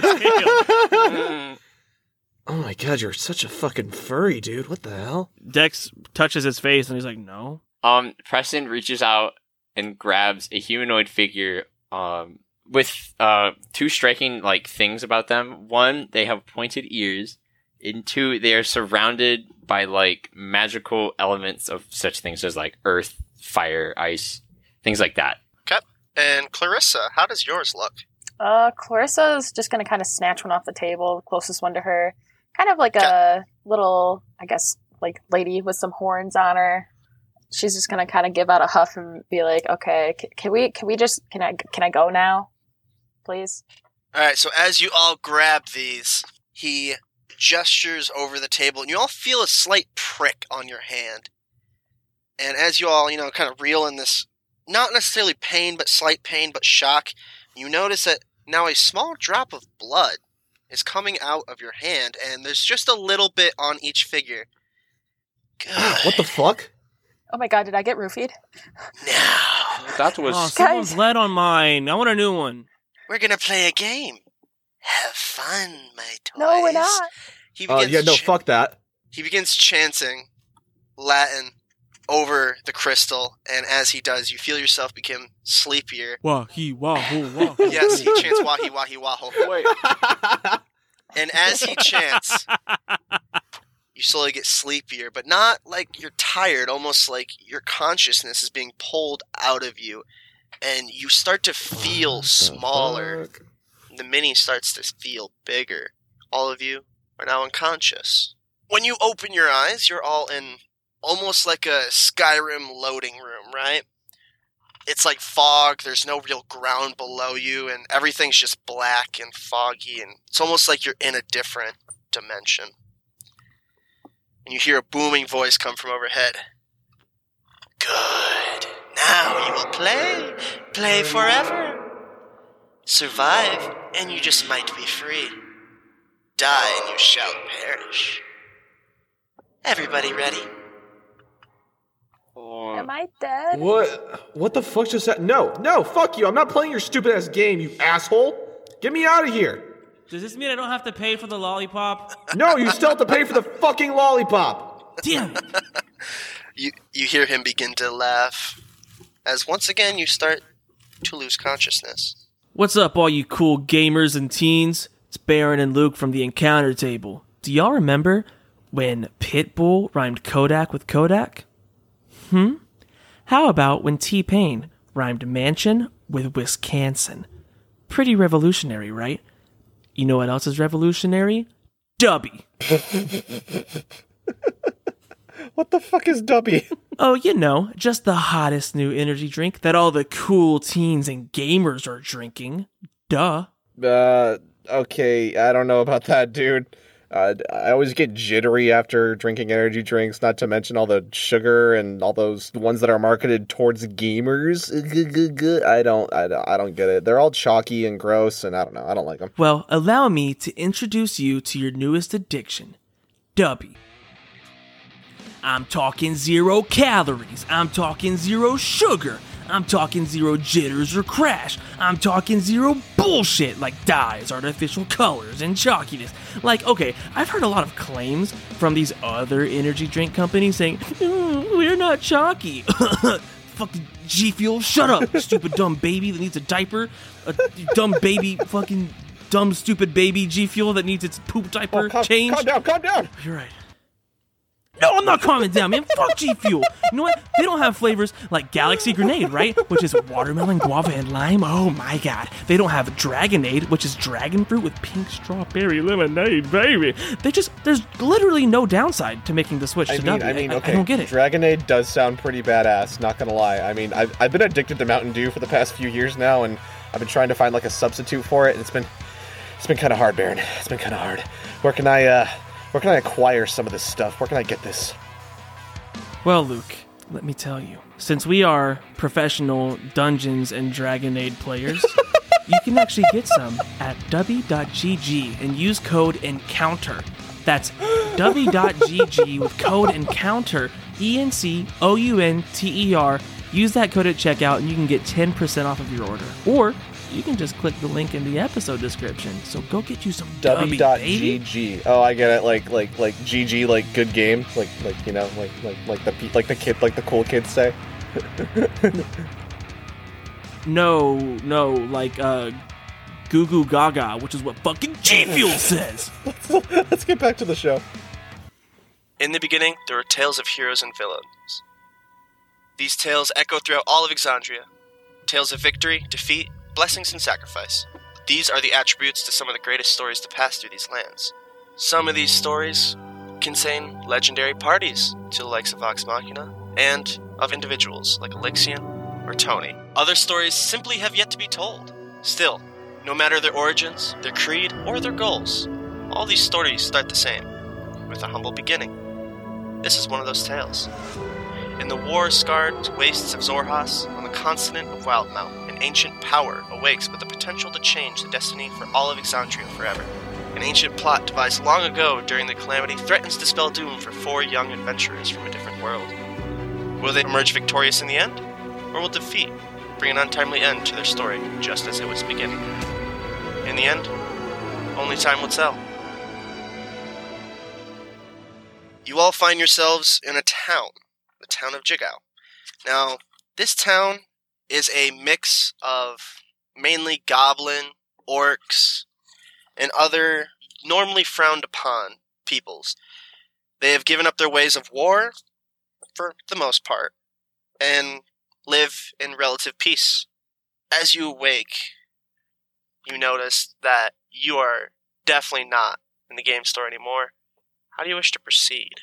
tail. Oh my god, you're such a fucking furry, dude. What the hell? Dex touches his face, and he's like, no. Um, Preston reaches out and grabs a humanoid figure. Um, with uh two striking like things about them. One, they have pointed ears, and two, they are surrounded by like magical elements of such things as like earth, fire, ice, things like that. Okay. And Clarissa, how does yours look? Uh, Clarissa's just gonna kind of snatch one off the table, the closest one to her. Kind of like a little, I guess, like lady with some horns on her. She's just gonna kind of give out a huff and be like, "Okay, c- can we, can we just, can I, can I go now, please?" All right, so as you all grab these, he gestures over the table, and you all feel a slight prick on your hand. And as you all, you know, kind of reel in this, not necessarily pain, but slight pain, but shock, you notice that now a small drop of blood is coming out of your hand, and there's just a little bit on each figure. Good. What the fuck? Oh my god, did I get roofied? Now, That was Oh, someone Guys. bled on mine. I want a new one. we're gonna play a game. Have fun, my toys. No, we're not. He Uh, begins yeah, no, ch- fuck that. He begins chanting Latin over the crystal, and as he does, you feel yourself become sleepier. Wah, he, wah, ho, wah. ho. Yes, he chants wahi wahi waho. Wait. And as he chants, you slowly get sleepier, but not like you're tired, almost like your consciousness is being pulled out of you, and you start to feel What the smaller. fuck? The mini starts to feel bigger. All of you are now unconscious. When you open your eyes, you're all in almost like a Skyrim loading room, right? It's like fog, there's no real ground below you, and everything's just black and foggy, and it's almost like you're in a different dimension. And you hear a booming voice come from overhead. Good. Now you will play. Play forever. Survive, and you just might be free. Die, and you shall perish. Everybody ready? Am I dead? What? What the fuck just that? No, no, fuck you. I'm not playing your stupid ass game, you asshole. Get me out of here. Does this mean I don't have to pay for the lollipop? No, you still have to pay for the fucking lollipop. Damn it. You you hear him begin to laugh, as once again you start to lose consciousness. What's up, all you cool gamers and teens? It's Baron and Luke from the Encounter Table. Do y'all remember when Pitbull rhymed Kodak with Kodak? Hmm? How about when T-Pain rhymed mansion with Wisconsin? Pretty revolutionary, right? You know what else is revolutionary? Dubby. What the fuck is Dubby? Oh, you know, just the hottest new energy drink that all the cool teens and gamers are drinking. Duh. Uh, okay, I don't know about that, dude. Uh, I always get jittery after drinking energy drinks, not to mention all the sugar and all those ones that are marketed towards gamers. I don't, I don't, I don't get it. They're all chalky and gross, and I don't know. I don't like them. Well, allow me to introduce you to your newest addiction, Dubby. I'm talking zero calories. I'm talking zero sugar. I'm talking zero jitters or crash. I'm talking zero bullshit like dyes, artificial colors, and chalkiness. Like, okay, I've heard a lot of claims from these other energy drink companies saying, mm, we're not chalky. Fucking G Fuel, shut up, stupid dumb baby that needs a diaper. A dumb baby, fucking dumb stupid baby G Fuel that needs its poop diaper oh, calm, changed. Calm down, calm down. You're right. No, I'm not calming down, man. Fuck G Fuel. You know what? They don't have flavors like Galaxy Grenade, right? Which is watermelon, guava, and lime. Oh my god. They don't have Dragonade, which is dragon fruit with pink strawberry lemonade, baby. They just, there's literally no downside to making the switch I to mean, W. I mean, I, okay. I don't get it. Dragonade does sound pretty badass, not gonna lie. I mean, I've, I've been addicted to Mountain Dew for the past few years now, and I've been trying to find like a substitute for it, and it's been, it's been kind of hard, Baron. It's been kind of hard. Where can I, uh, where can I acquire some of this stuff? Where can I get this? Well, Luke, let me tell you. Since we are professional Dungeons and Dragonade players, you can actually get some at W dot G G and use code ENCOUNTER. That's W dot G G with code ENCOUNTER, E N C O U N T E R. Use that code at checkout and you can get ten percent off of your order. Or you can just click the link in the episode description. So go get you some W dot baby. G G. Oh, I get it. Like, like, like G G, like good game. Like, like you know, like, like, like the like the kid, like the cool kids say. No, no, like uh, Goo Goo Gaga, which is what fucking G Fuel says. let's, let's get back to the show. In the beginning, there were tales of heroes and villains. These tales echo throughout all of Exandria. Tales of victory, defeat, blessings, and sacrifice. These are the attributes to some of the greatest stories to pass through these lands. Some of these stories contain legendary parties to the likes of Vox Machina, and of individuals like Elixion or Tony. Other stories simply have yet to be told. Still, no matter their origins, their creed, or their goals, all these stories start the same, with a humble beginning. This is one of those tales. In the war-scarred wastes of Xhorhas, on the continent of Wildmount, an ancient power awakes with the potential to change the destiny for all of Exandria forever. An ancient plot devised long ago during the Calamity threatens to spell doom for four young adventurers from a different world. Will they emerge victorious in the end? Or will defeat bring an untimely end to their story just as it was beginning? In the end, only time will tell. You all find yourselves in a town. The town of Jigao. Now, this town is a mix of mainly goblin, orcs, and other normally frowned upon peoples. They have given up their ways of war, for the most part, and live in relative peace. As you awake, you notice that you are definitely not in the game store anymore. How do you wish to proceed?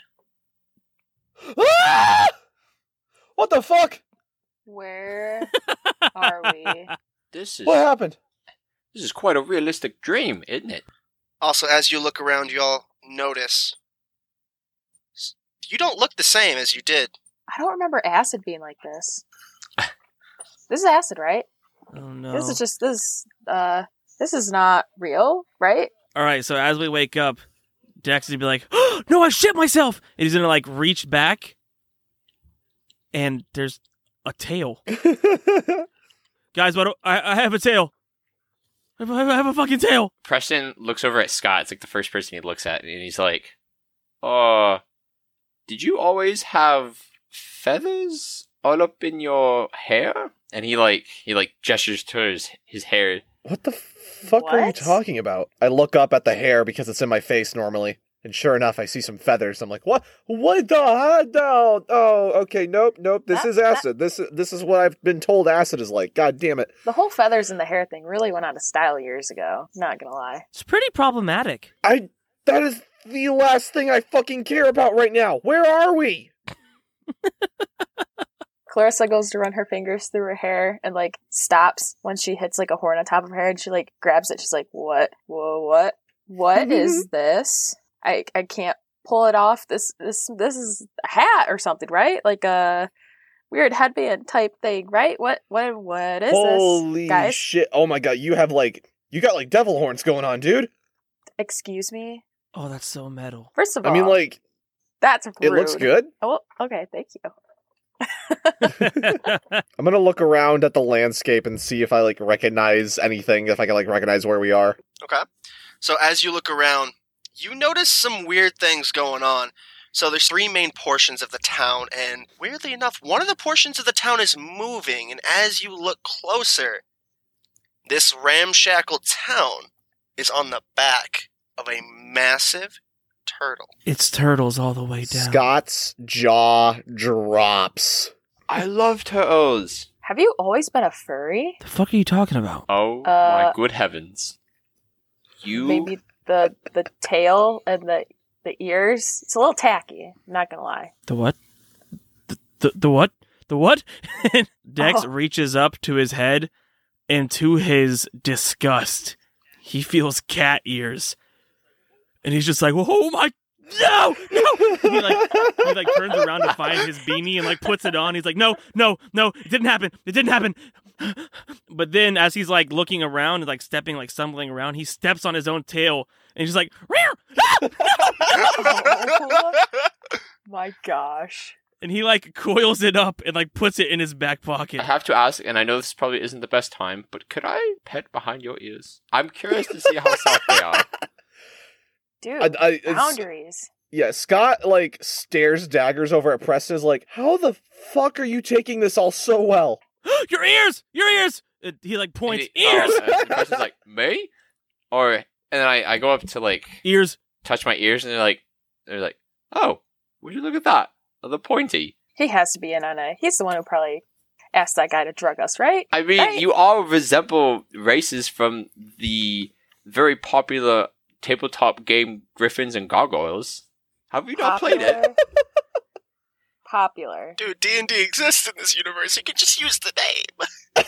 Ah! What the fuck? Where are we? This is What happened? this is quite a realistic dream, isn't it? Also, as you look around, you all notice you don't look the same as you did. I don't remember acid being like this. This is acid, right? Oh no. This is just this. Uh, this is not real, right? All right, so as we wake up, Dex is gonna be like, oh, "No, I shit myself!" And he's gonna like reach back, and there's a tail. Guys, what? Do, I I have a tail. I have, I have a fucking tail. Preston looks over at Scott. It's like the first person he looks at, and he's like, "Uh, did you always have feathers all up in your hair?" And he like he like gestures to his, his hair. What the fuck are you What? talking about? I look up at the hair because it's in my face normally. And sure enough, I see some feathers. I'm like, what? What the? Huh? No. Oh, okay. Nope. Nope. This That- is acid. This is this is what I've been told acid is like. God damn it. The whole feathers in the hair thing really went out of style years ago. Not gonna lie. It's pretty problematic. I. That is the last thing I fucking care about right now. Where are we? Clarissa goes to run her fingers through her hair and, like, stops when she hits, like, a horn on top of her head. And she, like, grabs it. She's like, what? Whoa, what? What is this? I I can't pull it off. This this this is a hat or something, right? Like a weird headband type thing, right? What what what is Holy this, guys? shit! Oh my god, you have like you got like devil horns going on, dude. Excuse me. Oh, that's so metal. First of all, I mean, like that's rude. it looks good. Oh, okay, thank you. I'm gonna look around at the landscape and see if I like recognize anything. If I can like recognize where we are. Okay. So as you look around, you notice some weird things going on. So there's three main portions of the town, and weirdly enough, one of the portions of the town is moving, and as you look closer, this ramshackle town is on the back of a massive turtle. It's turtles all the way down. Scott's jaw drops. I love turtles. Have you always been a furry? The fuck are you talking about? Oh Uh, my good heavens. You Maybe the the tail and the the ears. It's a little tacky. I'm not gonna lie. The what? The the, the what? The what? Dex Oh. reaches up to his head, and to his disgust, he feels cat ears, and he's just like, "Oh my, no, no!" He like he like turns around to find his beanie and like puts it on. He's like, "No, no, no! It didn't happen! It didn't happen!" But then, as he's like looking around and like stepping, like stumbling around, he steps on his own tail, and he's like, "Rear!" Oh, my gosh. And he like coils it up and like puts it in his back I pocket. have to ask, and I know this probably isn't the best time, but could I pet behind your ears? I'm curious to see how soft they are. Dude, I, I, it's- boundaries. Yeah, Scott like stares daggers over at Preston. Is like, how the fuck are you taking this all so well? Your ears! Your ears! It, he like points, And he- ears! Oh, and the person's like, me? Or, and then I, I go up to like, Ears. touch my ears, and they're like, they're like, oh, would you look at that? Oh, the pointy. He has to be in on it. He's the one who probably asked that guy to drug us, right? I mean, Right. you all resemble races from the very popular tabletop game Griffins and Gargoyles. Have you not played it? Popular. Popular. Dude, D and D exists in this universe. You can just use the name.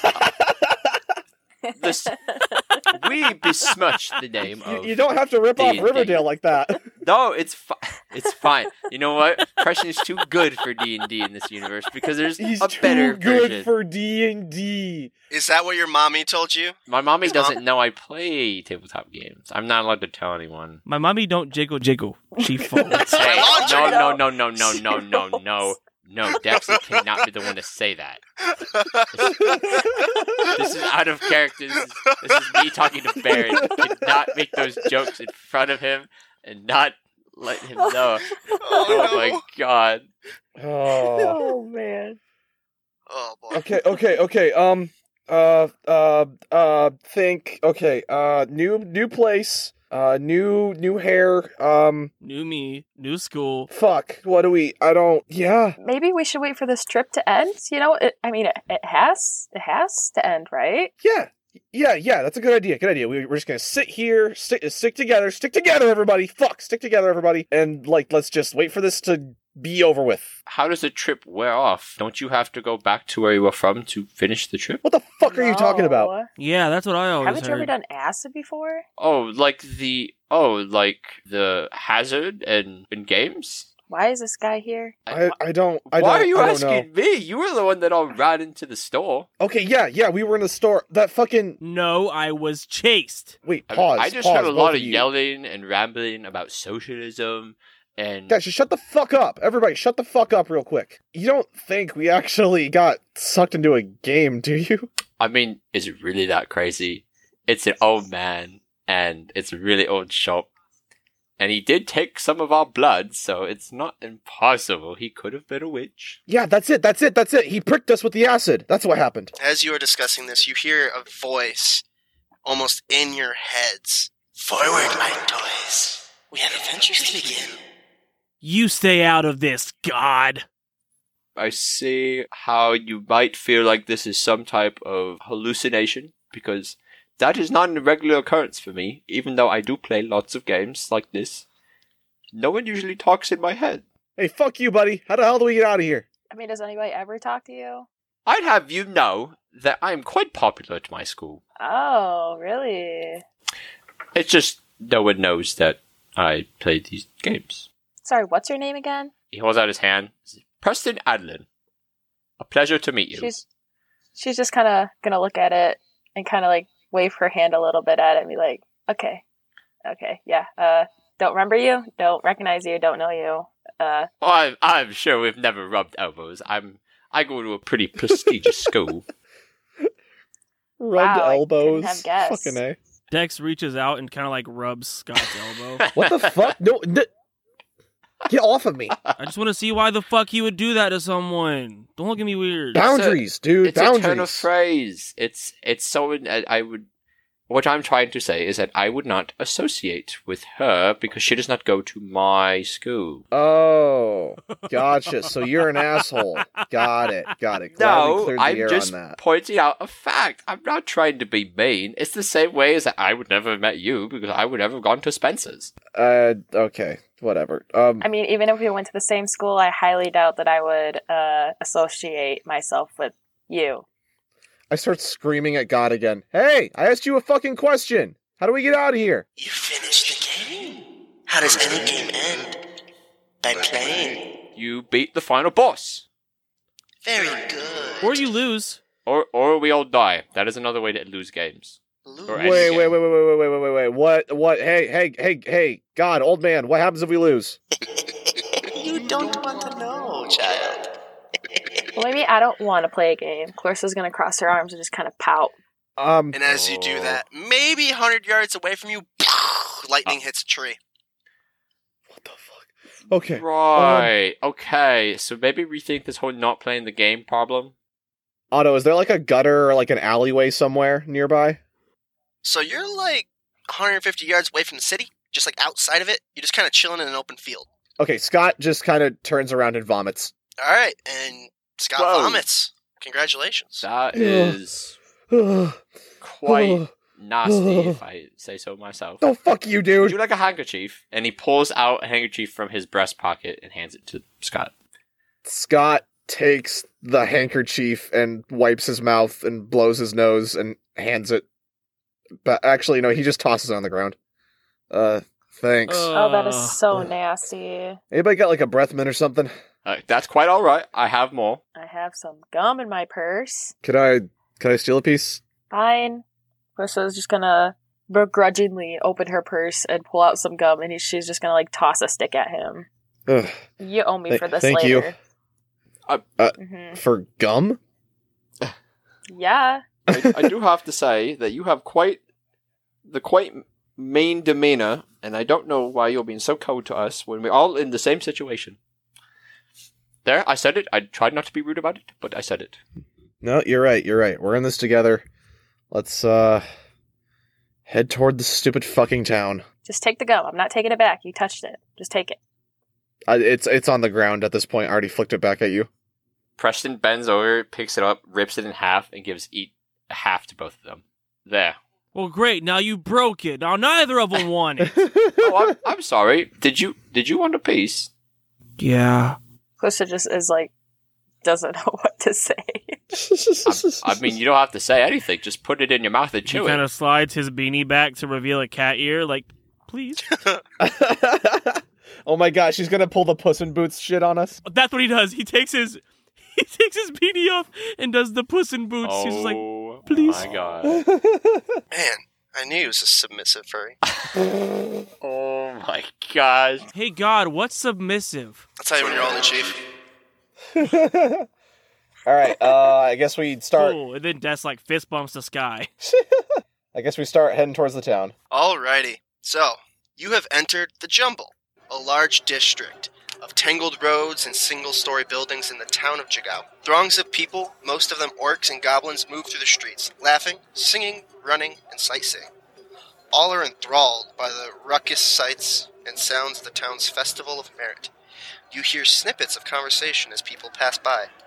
This, we besmirch the name You, of... you don't have to rip D off and D. Riverdale like that. No, it's fi- it's fine. You know what? Preston is too good for D and D in this universe because there's He's a too better good version. for D and D. Is that what your mommy told you? My mommy His mom- doesn't know I play tabletop games. I'm not allowed to tell anyone. My mommy don't jiggle jiggle. She folds. Hey, laundry. no, no, no, no, no, no, no, no, no. Dexter cannot be the one to say that. This is out of character. This is, this is me talking to Baron. You cannot make those jokes in front of him and not let him know. Oh, Oh no. my god. Oh. Oh, man. Oh boy. Okay, okay, okay. Um, uh, uh, uh. Think. Okay. Uh, new, new place. Uh, new, new hair. Um, New me, new school. fuck. What do we? I don't. Yeah. Maybe we should wait for this trip to end. You know, it, I mean, it, it has it has to end, right? Yeah. Yeah, yeah, that's a good idea. Good idea. We, we're just gonna sit here, stick, stick together, stick together, everybody. Fuck, stick together, everybody, and like, let's just wait for this to be over with. How does the trip wear off? Don't you have to go back to where you were from to finish the trip? What the fuck are you talking about? No. Yeah, that's what I always Haven't you ever heard. done acid before? Oh, like the oh, like the hazard and in games? Why is this guy here? I, I don't. I Why don't, are you I don't asking me? You were the one that all ran into the store. know. Okay, yeah, yeah, we were in the store. That fucking No, I was chased. wait. I- Pause. I just pause, heard a both lot of you. yelling and rambling about socialism and Guys, just shut the fuck up. Everybody, shut the fuck up real quick. You don't think we actually got sucked into a game, do you? I mean, is it really that crazy? It's an old man and it's a really old shop. And he did take some of our blood, so it's not impossible. He could have been a witch. Yeah, that's it. That's it. That's it. He pricked us with the acid. That's what happened. As you are discussing this, you hear a voice almost in your heads. Forward, my toys. We have adventures to begin. You stay out of this, God. I see how you might feel like this is some type of hallucination, because that is not a regular occurrence for me, even though I do play lots of games like this. No one usually talks in my head. Hey, fuck you, buddy. How the hell do we get out of here? I mean, does anybody ever talk to you? I'd have you know that I am quite popular at my school. Oh, really? It's just no one knows that I play these games. Sorry, what's your name again? He holds out his hand. Preston Adeline. A pleasure to meet you. She's she's just kind of gonna look at it and kind of like wave her hand a little bit at it and be like, okay, okay, yeah. Uh, don't remember you, don't recognize you, don't know you. Uh, oh, I'm, I'm sure we've never rubbed elbows. I'm I go to a pretty prestigious school. Rubbed Wow, I elbows. couldn't have guessed. Fucking A. Dex reaches out and kind of like rubs Scott's elbow. What the fuck? No, n- get off of me. I just want to see why the fuck he would do that to someone. Don't look at me weird. Boundaries, dude. It's boundaries. a turn of phrase. It's it's so I, I would. What I'm trying to say is that I would not associate with her because she does not go to my school. Oh, gotcha. So you're an asshole. Got it. Got it. Glad we No, cleared the I'm air just on that. pointing out a fact. I'm not trying to be mean. It's the same way as that I would never have met you because I would never have gone to Spencer's. Uh, okay, whatever. Um, I mean, even if we went to the same school, I highly doubt that I would uh, associate myself with you. I start screaming at God again. Hey, I asked you a fucking question. How do we get out of here? You finished the game. How does any game end? By playing. You beat the final boss. Very good. Or you lose. Or or we all die. That is another way to lose games. Lose. Or Wait, any wait, game. wait, wait, wait, wait, wait, wait, wait, wait. What? What? Hey, hey, hey, hey, God, old man. What happens if we lose? You don't want to know, child. Well, maybe I don't want to play a game. Clarissa's going to cross her arms and just kind of pout. Um, And as you do that, maybe one hundred yards away from you, lightning hits a tree. what the fuck? Okay. Right. okay. So maybe rethink this whole not playing the game problem. Otto, is there like a gutter or like an alleyway somewhere nearby? So you're like one hundred fifty yards away from the city, just like outside of it. You're just kind of chilling in an open field. Okay, Scott just kind of turns around and vomits. All right, and Scott Whoa. vomits. Congratulations. That is quite nasty, if I say so myself. Oh, fuck you, Would dude. you like a handkerchief? And he pulls out a handkerchief from his breast pocket and hands it to Scott. Scott takes the handkerchief and wipes his mouth and blows his nose and hands it. But actually, no, he just tosses it on the ground. Uh, thanks. Uh, Oh, that is so nasty. Anybody got like a breath mint or something? Uh, that's quite all right. I have more. I have some gum in my purse. Could I, could I steal a piece? Fine. Clarissa's just going to begrudgingly open her purse and pull out some gum, and he, she's just going to like toss a stick at him. Ugh, You owe me Th- for this thank you. later. Uh, uh, hmm for gum? Yeah. I, I do have to say that you have quite the quite mean demeanor, and I don't know why you're being so cold to us when we're all in the same situation. There, I said it. I tried not to be rude about it, but I said it. No, you're right, you're right. We're in this together. Let's, uh, head toward the stupid fucking town. Just take the gum. I'm not taking it back. You touched it. Just take it. Uh, it's, it's on the ground at this point. I already flicked it back at you. Preston bends over, picks it up, rips it in half, and gives each a half to both of them. There. Well, great. Now you broke it. Now neither of them want it. Oh, I'm, I'm sorry. Did you did you want a piece? Yeah. Clarissa just is like, doesn't know what to say. I, I mean, you don't have to say anything. Just put it in your mouth and He chew kind it. of slides his beanie back to reveal a cat ear. Like, please. Oh my gosh, she's gonna pull the Puss in Boots shit on us. That's what he does. He takes his he takes his beanie off and does the Puss in Boots. He's just like, Oh please. my god. Man, I knew he was a submissive furry. Oh my gosh. hey God, what's submissive? I'll tell you when you're older, Chief. All right, uh, I guess we start. Cool. And then Des like fist bumps the sky. I guess we start heading towards the town. Alrighty. So, you have entered the Jumble, a large district of tangled roads and single-story buildings in the town of Jigao. Throngs of people, most of them orcs and goblins, move through the streets, laughing, singing, running, and sightseeing. All are enthralled by the ruckus sights and sounds of the town's Festival of Merit. You hear snippets of conversation as people pass by.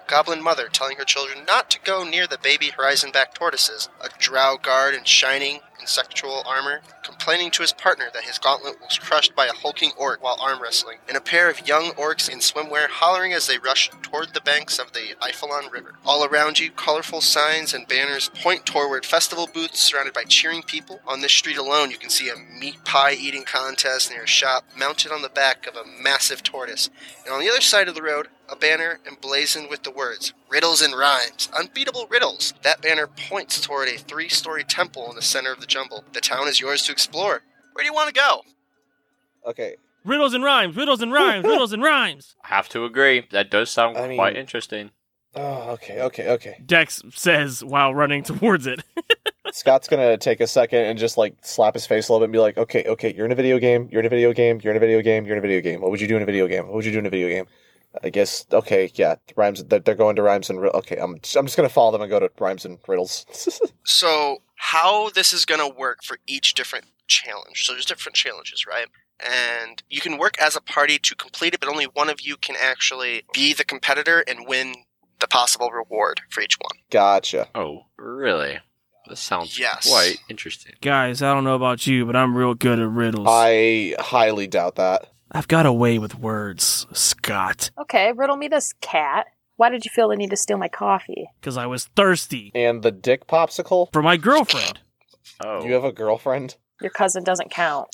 Goblin mother telling her children not to go near the baby horizon-back tortoises. A drow guard in shining insectual armor complaining to his partner that his gauntlet was crushed by a hulking orc while arm wrestling. And a pair of young orcs in swimwear hollering as they rush toward the banks of the Eiffelon River. All around you, colorful signs and banners point toward festival booths surrounded by cheering people. On this street alone, you can see a meat pie eating contest near a shop mounted on the back of a massive tortoise. And on the other side of the road, a banner emblazoned with the words, Riddles and Rhymes, Unbeatable Riddles. That banner points toward a three-story temple in the center of the jumble. The town is yours to explore. Where do you want to go? Okay. Riddles and rhymes, riddles and rhymes, riddles and rhymes. I have to agree. That does sound I mean- quite interesting. Oh, okay, okay, okay. Dex says while running towards it. Scott's gonna take a second and just, like, slap his face a little bit and be like, okay, okay, you're in a video game, you're in a video game, you're in a video game, you're in a video game. What would you do in a video game? What would you do in a video game? I guess, okay, yeah, rhymes, they're they're going to rhymes and riddles. Okay, I'm, I'm just gonna follow them and go to rhymes and riddles. So, how this is going to work for each different challenge. So, there's different challenges, right? And you can work as a party to complete it, but only one of you can actually be the competitor and win the possible reward for each one. Gotcha. Oh, really? This sounds Yes. quite interesting. Guys, I don't know about you, but I'm real good at riddles. I highly doubt that. I've got a way with words, Scott. Okay, riddle me this, cat. Why did you feel the need to steal my coffee? Because I was thirsty. And the dick popsicle? For my girlfriend. Oh. You have a girlfriend? Your cousin doesn't count.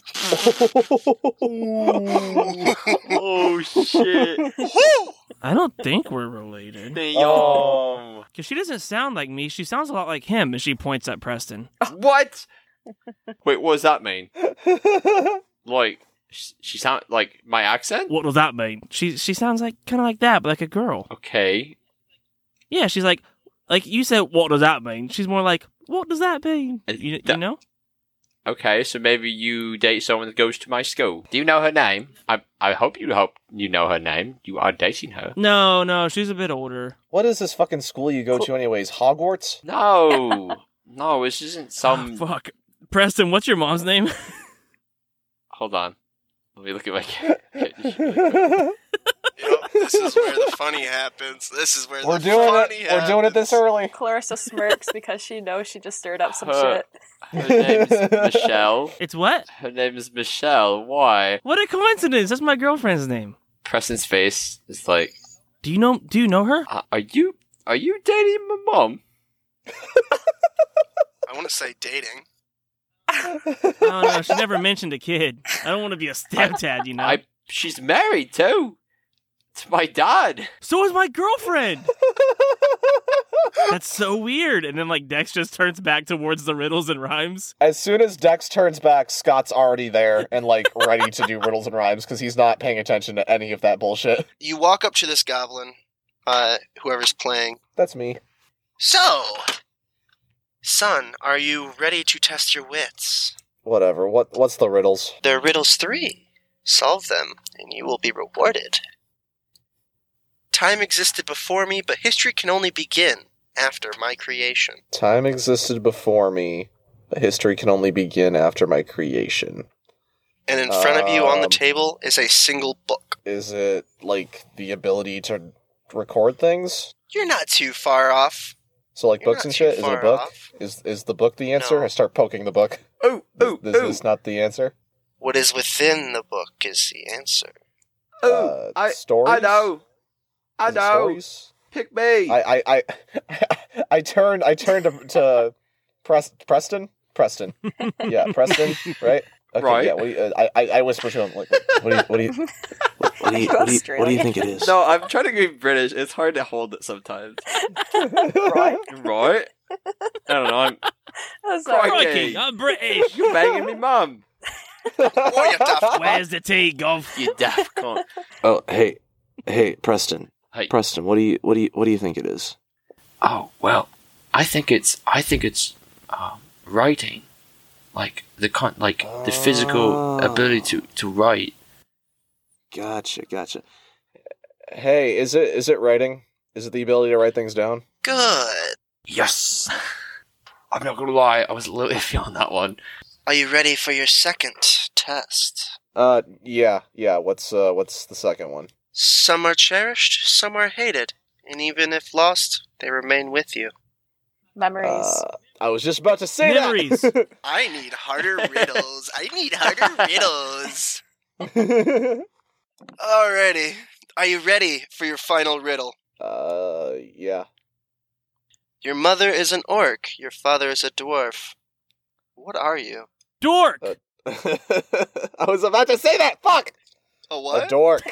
Oh, shit. I don't think we're related. Oh. Because she doesn't sound like me. She sounds a lot like him, and she points at Preston. What? Wait, what does that mean? Like, sh- she sound like my accent? What does that mean? She she sounds like kind of like that, but like a girl. Okay. Yeah, she's like, like you said, what does that mean? She's more like, what does that mean? And You, you that- know? Okay, so maybe you date someone that goes to my school. Do you know her name? I I hope you hope you know her name. You are dating her. No, no, she's a bit older. What is this fucking school you go to anyways? Hogwarts? No. No, this isn't some... Oh, fuck. Preston, what's your mom's name? Hold on. Let me look at my... Yep, this is where the funny happens. This is where We're the doing funny it. happens. We're doing it this early. Clarissa smirks because she knows she just stirred up some Her- shit. Her name's Michelle. It's what? Her name is Michelle. Why? What a coincidence. That's my girlfriend's name. Preston's face is like, Do you know do you know her? uh, are you are you dating my mom? I want to say dating. I don't know. She never mentioned a kid. I don't want to be a stepdad, you know? I she's married too. To my dad. So is my girlfriend. That's so weird. And then, like, Dex just turns back towards the riddles and rhymes. As soon as Dex turns back, Scott's already there and, like, ready to do riddles and rhymes because he's not paying attention to any of that bullshit. You walk up to this goblin, uh, whoever's playing. That's me. So, son, are you ready to test your wits? Whatever. What? What's the riddles? There are riddles three. Solve them, and you will be rewarded. Time existed before me, but history can only begin after my creation. Time existed before me, but history can only begin after my creation. And in front of you on the Um, table is a single book. Is it, like, the ability to record things? You're not too far off. So, like, You're books not and too shit? Is it a far book? off. Is is the book the answer? No. I start poking the book. Oh, oh, Is, is this not the answer? What is within the book is the answer. oh! uh, I stories? I know. I Is it know. stories? Pick me. I I I, I turned I turned to, to Pres, Preston Preston yeah Preston right okay, Right. yeah what do you, uh, I I I whisper to him like what do you what do you what, what do you what do you what do you think it is? No, I'm trying to be British. It's hard to hold it sometimes. Right? Right? I don't know. I'm I'm sorry. Crikey. Crikey, I'm British. you banging me, mum. Oh, you daft. Where's the tea, Gov? You daft cunt. Oh, hey, hey, Preston. Hey. Preston, what do you what do you what do you think it is? Oh well, I think it's I think it's um, writing, like the con like the physical Oh. ability to to write. Gotcha, gotcha. Hey, is it is it writing? Is it the ability to write things down? Good. Yes. I'm not gonna lie, I was a little iffy on that one. Are you ready for your second test? Uh, yeah, yeah. What's uh, what's the second one? Some are cherished, some are hated. And even if lost, they remain with you. Memories. Uh, I was just about to say Memories. that. I need harder riddles. I need harder riddles. Alrighty. Are you ready for your final riddle? uh, yeah. Your mother is an orc. Your father is a dwarf. What are you? Dork! Uh, I was about to say that. Fuck. A what? A dork.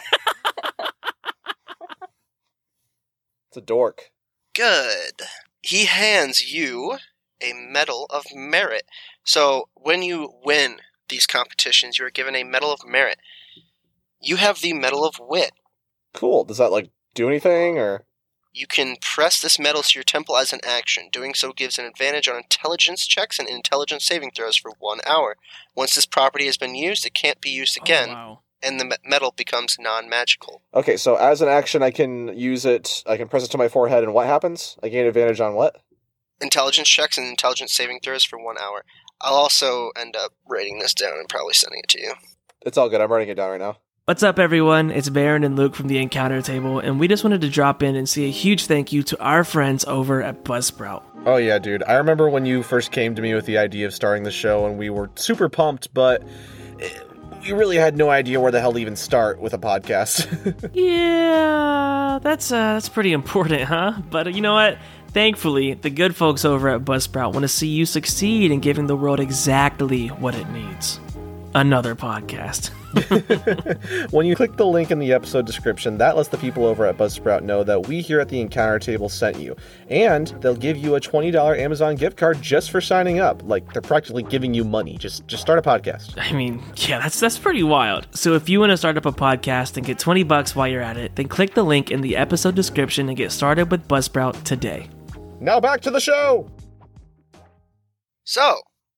It's a dork. Good. He hands you a Medal of Merit. So when you win these competitions, you are given a Medal of Merit. You have the Medal of Wit. Cool. Does that like do anything or? You can press this medal to your temple as an action. Doing so gives an advantage on intelligence checks and intelligence saving throws for one hour. Once this property has been used, it can't be used again, Oh, wow. and the me- medal becomes non-magical. Okay, so as an action, I can use it. I can press it to my forehead, and what happens? I gain advantage on what? Intelligence checks and intelligence saving throws for one hour. I'll also end up writing this down and probably sending it to you. It's all good. I'm writing it down right now. What's up, everyone? It's Baron and Luke from the Encounter Table, and we just wanted to drop in and say a huge thank you to our friends over at Buzzsprout. Oh yeah, dude. I remember when you first came to me with the idea of starting the show, and we were super pumped, but we really had no idea where the hell to even start with a podcast. Yeah, that's uh, that's pretty important, huh? But uh, you know what? Thankfully, the good folks over at Buzzsprout want to see you succeed in giving the world exactly what it needs. Another podcast. When you click the link in the episode description, that lets the people over at Buzzsprout know that we here at the Encounter Table sent you. And they'll give you a twenty dollars Amazon gift card just for signing up. Like, they're practically giving you money. Just just start a podcast. I mean, yeah, that's that's pretty wild. So if you want to start up a podcast and get twenty bucks while you're at it, then click the link in the episode description and get started with Buzzsprout today. Now back to the show! So,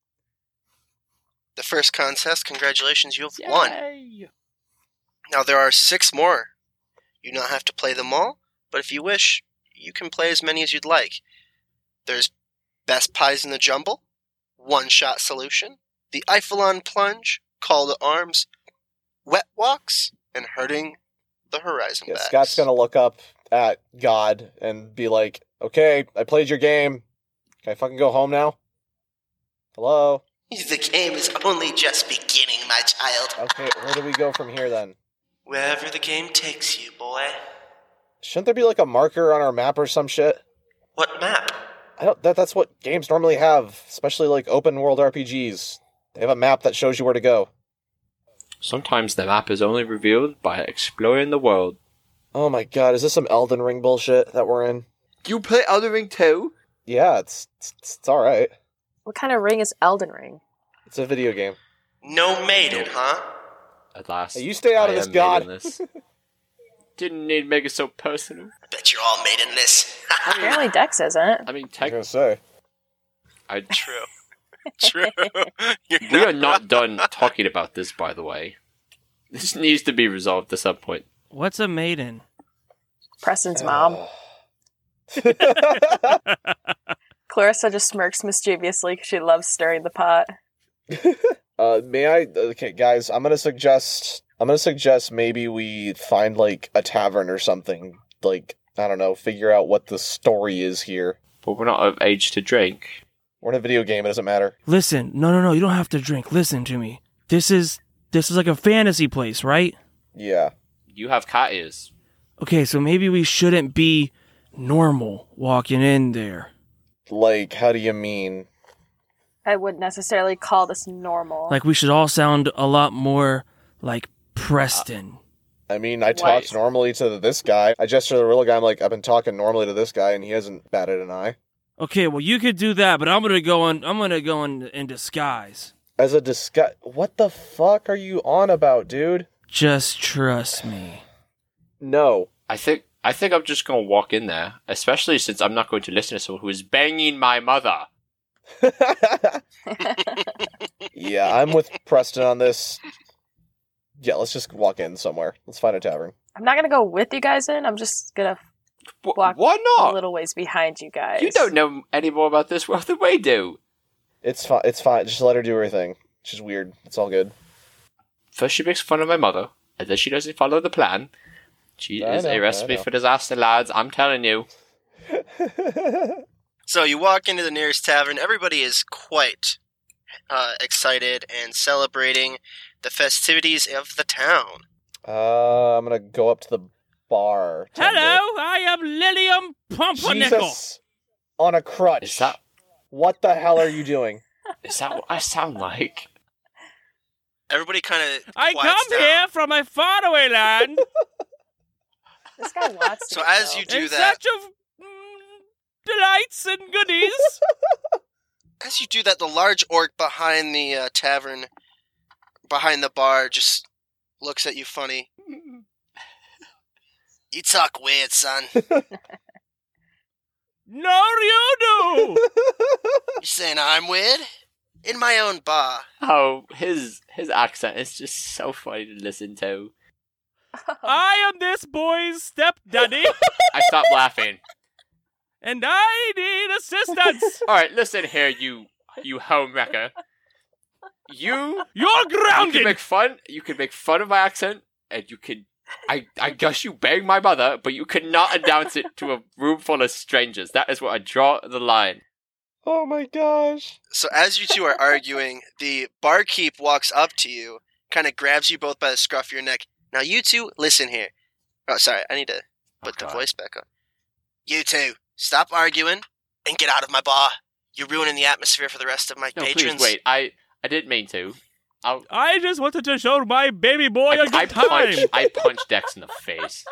the first contest, congratulations, you have won. Now there are six more. You don't have to play them all, but if you wish, you can play as many as you'd like. There's Best Pies in the Jumble, One Shot Solution, the Eiffelon Plunge, Call to Arms, Wet Walks, and Hurting the Horizon Yeah, Bags. Scott's gonna look up at God and be like, okay, I played your game. Can I fucking go home now? Hello? The game is only just beginning, my child. Okay, where do we go from here then? Wherever the game takes you, boy. Shouldn't there be like a marker on our map or some shit? What map? I don't. That that's what games normally have, especially like open world R P Gs. They have a map that shows you where to go. Sometimes the map is only revealed by exploring the world. Oh my god, is this some Elden Ring bullshit that we're in? You play Elden Ring too? Yeah, it's it's, it's all right. What kind of ring is Elden Ring? It's a video game. No maiden, huh? At last. Hey, you stay out I of this, am God. maidenless. Didn't need to make it so personal. Bet you're all maidenless. Apparently Dex isn't. I mean, I was tech. gonna say. I, True. True. You're we are not done talking about this, by the way. This needs to be resolved at some point. What's a maiden? Preston's mom. Clarissa just smirks mischievously because she loves stirring the pot. uh, may I? Okay, guys, I'm gonna suggest. I'm gonna suggest maybe we find like a tavern or something. Like, I don't know, figure out what the story is here. But we're not of age to drink. We're in a video game. It doesn't matter. Listen, no, no, no, you don't have to drink. Listen to me. This is this is like a fantasy place, right? Yeah. You have cat ears. Okay, so maybe we shouldn't be normal walking in there. Like, how do you mean? I wouldn't necessarily call this normal. Like we should all sound a lot more like Preston. I mean, I talked normally to this guy. I gesture to the real guy. I'm like, I've been talking normally to this guy, and he hasn't batted an eye. Okay, well you could do that, but I'm gonna go in. I'm gonna go in, in disguise. As a disguise. What the fuck are you on about, dude? Just trust me. No. I think I think I'm just gonna walk in there, especially since I'm not going to listen to someone who is banging my mother. Yeah, I'm with Preston on this. Yeah, let's just walk in somewhere. Let's find a tavern. I'm not going to go with you guys in. I'm just going to Wh- walk Why a not? little ways behind you guys. You don't know any more about this world than we do. It's fine. It's fine. Just let her do her thing. She's weird. It's all good. First she makes fun of my mother, and then she doesn't follow the plan. Cheese I is know, a I recipe know. for disaster, lads. I'm telling you. So you walk into the nearest tavern. Everybody is quite uh, excited and celebrating the festivities of the town. Uh, I'm gonna go up to the bar. tender. Hello, I am Lilium Pumpernickel. Jesus, on a crutch. Is that What the hell are you doing? is that what I sound like? Everybody kind of I come here from a faraway land This guy wants to. So as though. you do in that, search of mm, delights and goodies. as you do that, the large orc behind the uh, tavern, behind the bar, just looks at you funny. You talk weird, son. No, you do. You saying I'm weird? In my own bar. Oh, his his accent is just so funny to listen to. I am this boy's stepdaddy, I stopped laughing. and I need assistance. All right, listen here, you you homewrecker. You You're you can grounded. make fun. You can make fun of my accent, and you can. I I guess you bang my mother, but you cannot announce it to a room full of strangers. That is where I draw the line. Oh my gosh. So as you two are arguing, the barkeep walks up to you, kind of grabs you both by the scruff of your neck. Now you two, listen here. Oh, sorry, I need to put Oh, the God. voice back on. You two, stop arguing and get out of my bar. You're ruining the atmosphere for the rest of my No, patrons. please wait. I I didn't mean to. I'll, I just wanted to show my baby boy I, a good I time. punch. I punch Dex in the face.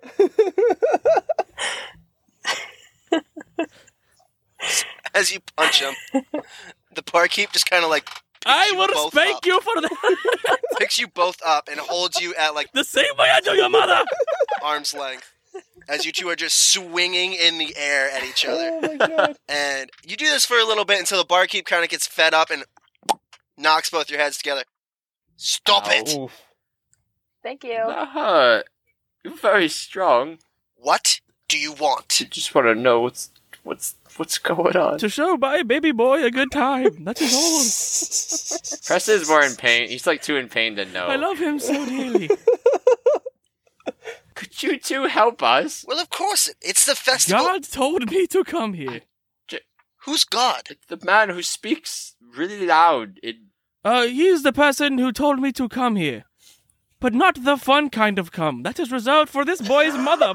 As you punch him, the barkeep just kind of like picks I you will both spank up, you for that. picks you both up and holds you at like The same way I do your mother. arm's length. As you two are just swinging in the air at each other. Oh my god. And you do this for a little bit until the barkeep kind of gets fed up and knocks both your heads together. Stop Ow. it! Oof. Thank you. That hurt. You're very strong. What do you want? I just want to know what's what's what's going on. To show my baby boy a good time. That is all. Preston's more in pain. He's like too in pain to know. I love him so dearly. Could you two help us? Well, of course, it- it's the festival. God told me to come here. Who's God? It's the man who speaks really loud. In... Uh, he's the person who told me to come here. But not the fun kind of come. That is reserved for this boy's mother.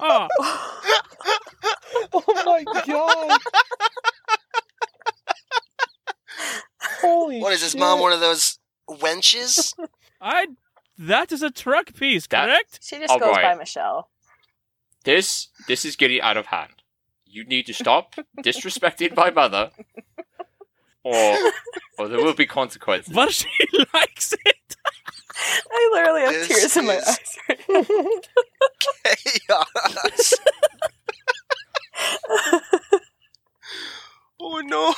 Oh my god. Holy What is his shit. mom, one of those wenches? I. That is a truck piece, That- correct? She just Oh, goes boy. by Michelle. This this is getting out of hand. You need to stop disrespecting my mother, or or there will be consequences. But she likes it. I literally have This tears in my is- eyes right now. Chaos. Oh no.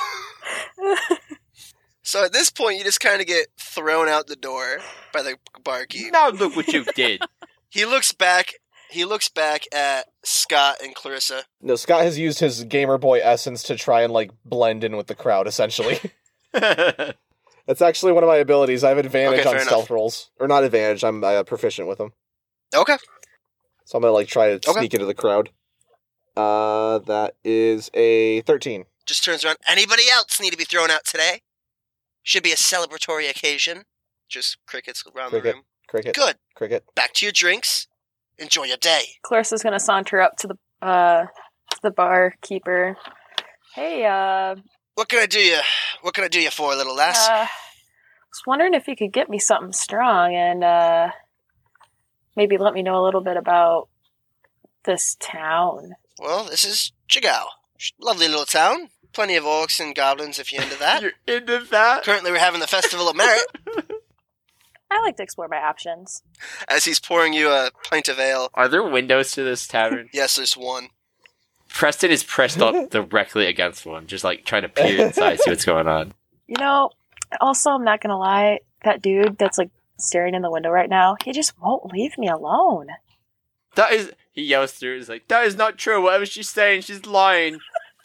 So at this point, you just kind of get thrown out the door by the barkeep. Now look what you did. He looks back. He looks back at Scott and Clarissa. No, Scott has used his Gamer Boy essence to try and, like, blend in with the crowd, essentially. That's actually one of my abilities. I have advantage Okay, on fair stealth enough. rolls. Or not advantage, I'm uh, proficient with them. Okay. So I'm gonna, like, try to Okay. sneak into the crowd. Uh, that is a thirteen. Just turns around. Anybody else need to be thrown out today? Should be a celebratory occasion. Just crickets around Cricket. the room. Cricket. Good. Cricket. Back to your drinks. Enjoy your day. Clarissa's gonna saunter up to the uh to the barkeeper. Hey, uh, What can I do you? What can I do you for, little lass? uh, was wondering if you could get me something strong and uh maybe let me know a little bit about this town. Well, this is Chigao. Lovely little town. Plenty of orcs and goblins if you're into that. You're into that? Currently, we're having the Festival of Merit. I like to explore my options. As he's pouring you a pint of ale. Are there windows to this tavern? Yes, there's one. Preston is pressed up directly against one, just like trying to peer inside, see what's going on. You know, also, I'm not gonna lie, that dude that's like staring in the window right now, he just won't leave me alone. That is, he yells through. He's like, "That is not true. Whatever she's saying, she's lying.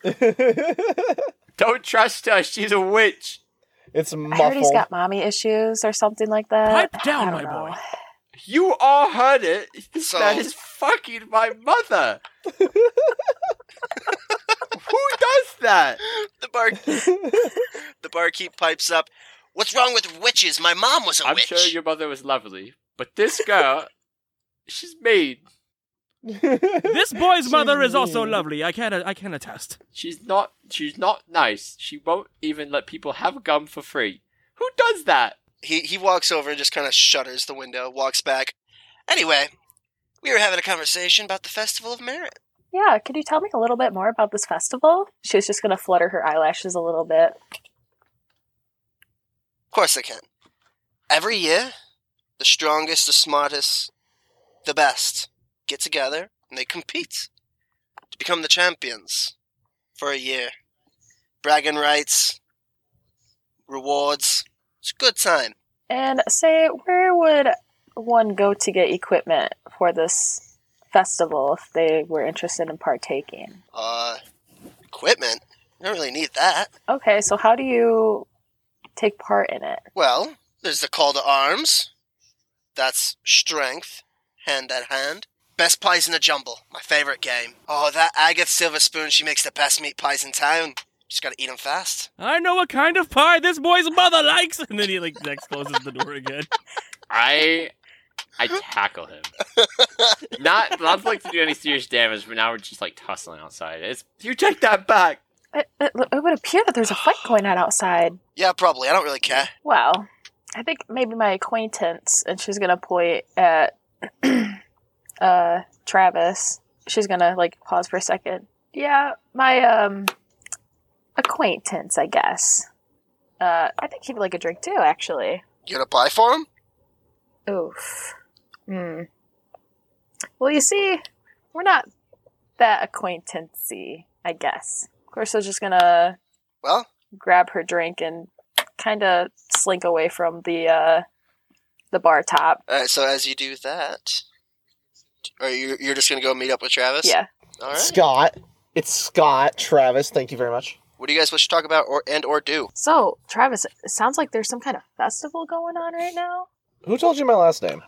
Don't trust her. She's a witch." It's I heard muffled. he's got mommy issues or something like that. Pipe down, I don't my know. boy. You all heard it. This So- man is fucking my mother. Who does that? The bar, the barkeep pipes up. What's wrong with witches? My mom was a I'm witch. sure your mother was lovely, but this girl, she's mean. This boy's mother is also mean. lovely. I can I can attest. She's not. She's not nice. She won't even let people have gum for free. Who does that? He he walks over and just kind of shutters the window, walks back. Anyway, we were having a conversation about the Festival of Merit. Yeah, could you tell me a little bit more about this festival? She was just going to flutter her eyelashes a little bit. Of course I can. Every year, the strongest, the smartest, the best get together and they compete to become the champions for a year. Bragging rights, rewards. It's a good time. And say, where would one go to get equipment for this festival if they were interested in partaking? Uh, equipment? You don't really need that. Okay, so how do you take part in it? Well, there's the call to arms. That's strength, hand at hand. Best pies in the jumble, my favorite game. Oh, that Agatha Silverspoon, she makes the best meat pies in town. Just gotta eat them fast. I know what kind of pie this boy's mother likes. And then he like next closes the door again. I, I tackle him. Not, not like to do any serious damage, but now we're just like tussling outside. It's you take that back. It, it, it would appear that there's a fight going on outside. Yeah, probably. I don't really care. Well, I think maybe my acquaintance, and she's gonna point at uh Travis. She's gonna like pause for a second. Yeah, my um acquaintance, I guess. Uh, I think he'd like a drink too, actually. You gonna buy for him? Oof. Hmm. Well, you see, we're not that acquaintancey, I guess. Of course, I was just gonna Well, grab her drink and kind of slink away from the uh, the bar top. alright, so as you do that, or you're, you're just gonna go meet up with Travis? Yeah. Alright. Scott. It's Scott. Travis, thank you very much. What do you guys wish to talk about or and or do? So, Travis, it sounds like there's some kind of festival going on right now. Who told you my last name?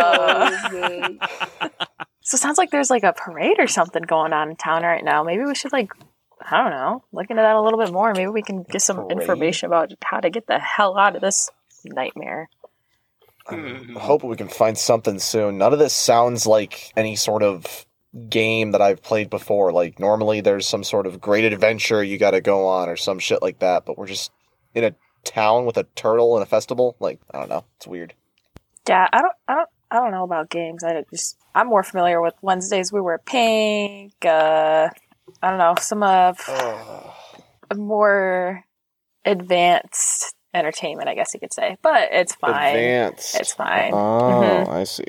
Uh, so it sounds like there's like a parade or something going on in town right now. Maybe we should like, I don't know, look into that a little bit more. Maybe we can get some Parade? information about how to get the hell out of this nightmare. I'm hoping we can find something soon. None of this sounds like any sort of game that I've played before. Like, normally there's some sort of great adventure you gotta go on or some shit like that, but we're just in a town with a turtle and a festival. Like, I don't know. It's weird. Yeah, I don't, I don't, I don't know about games. I just, I'm more familiar with Wednesdays we wear pink. Uh, I don't know, some of more advanced entertainment, I guess you could say. But it's fine. Advanced. It's fine. Oh, Mhm. I see.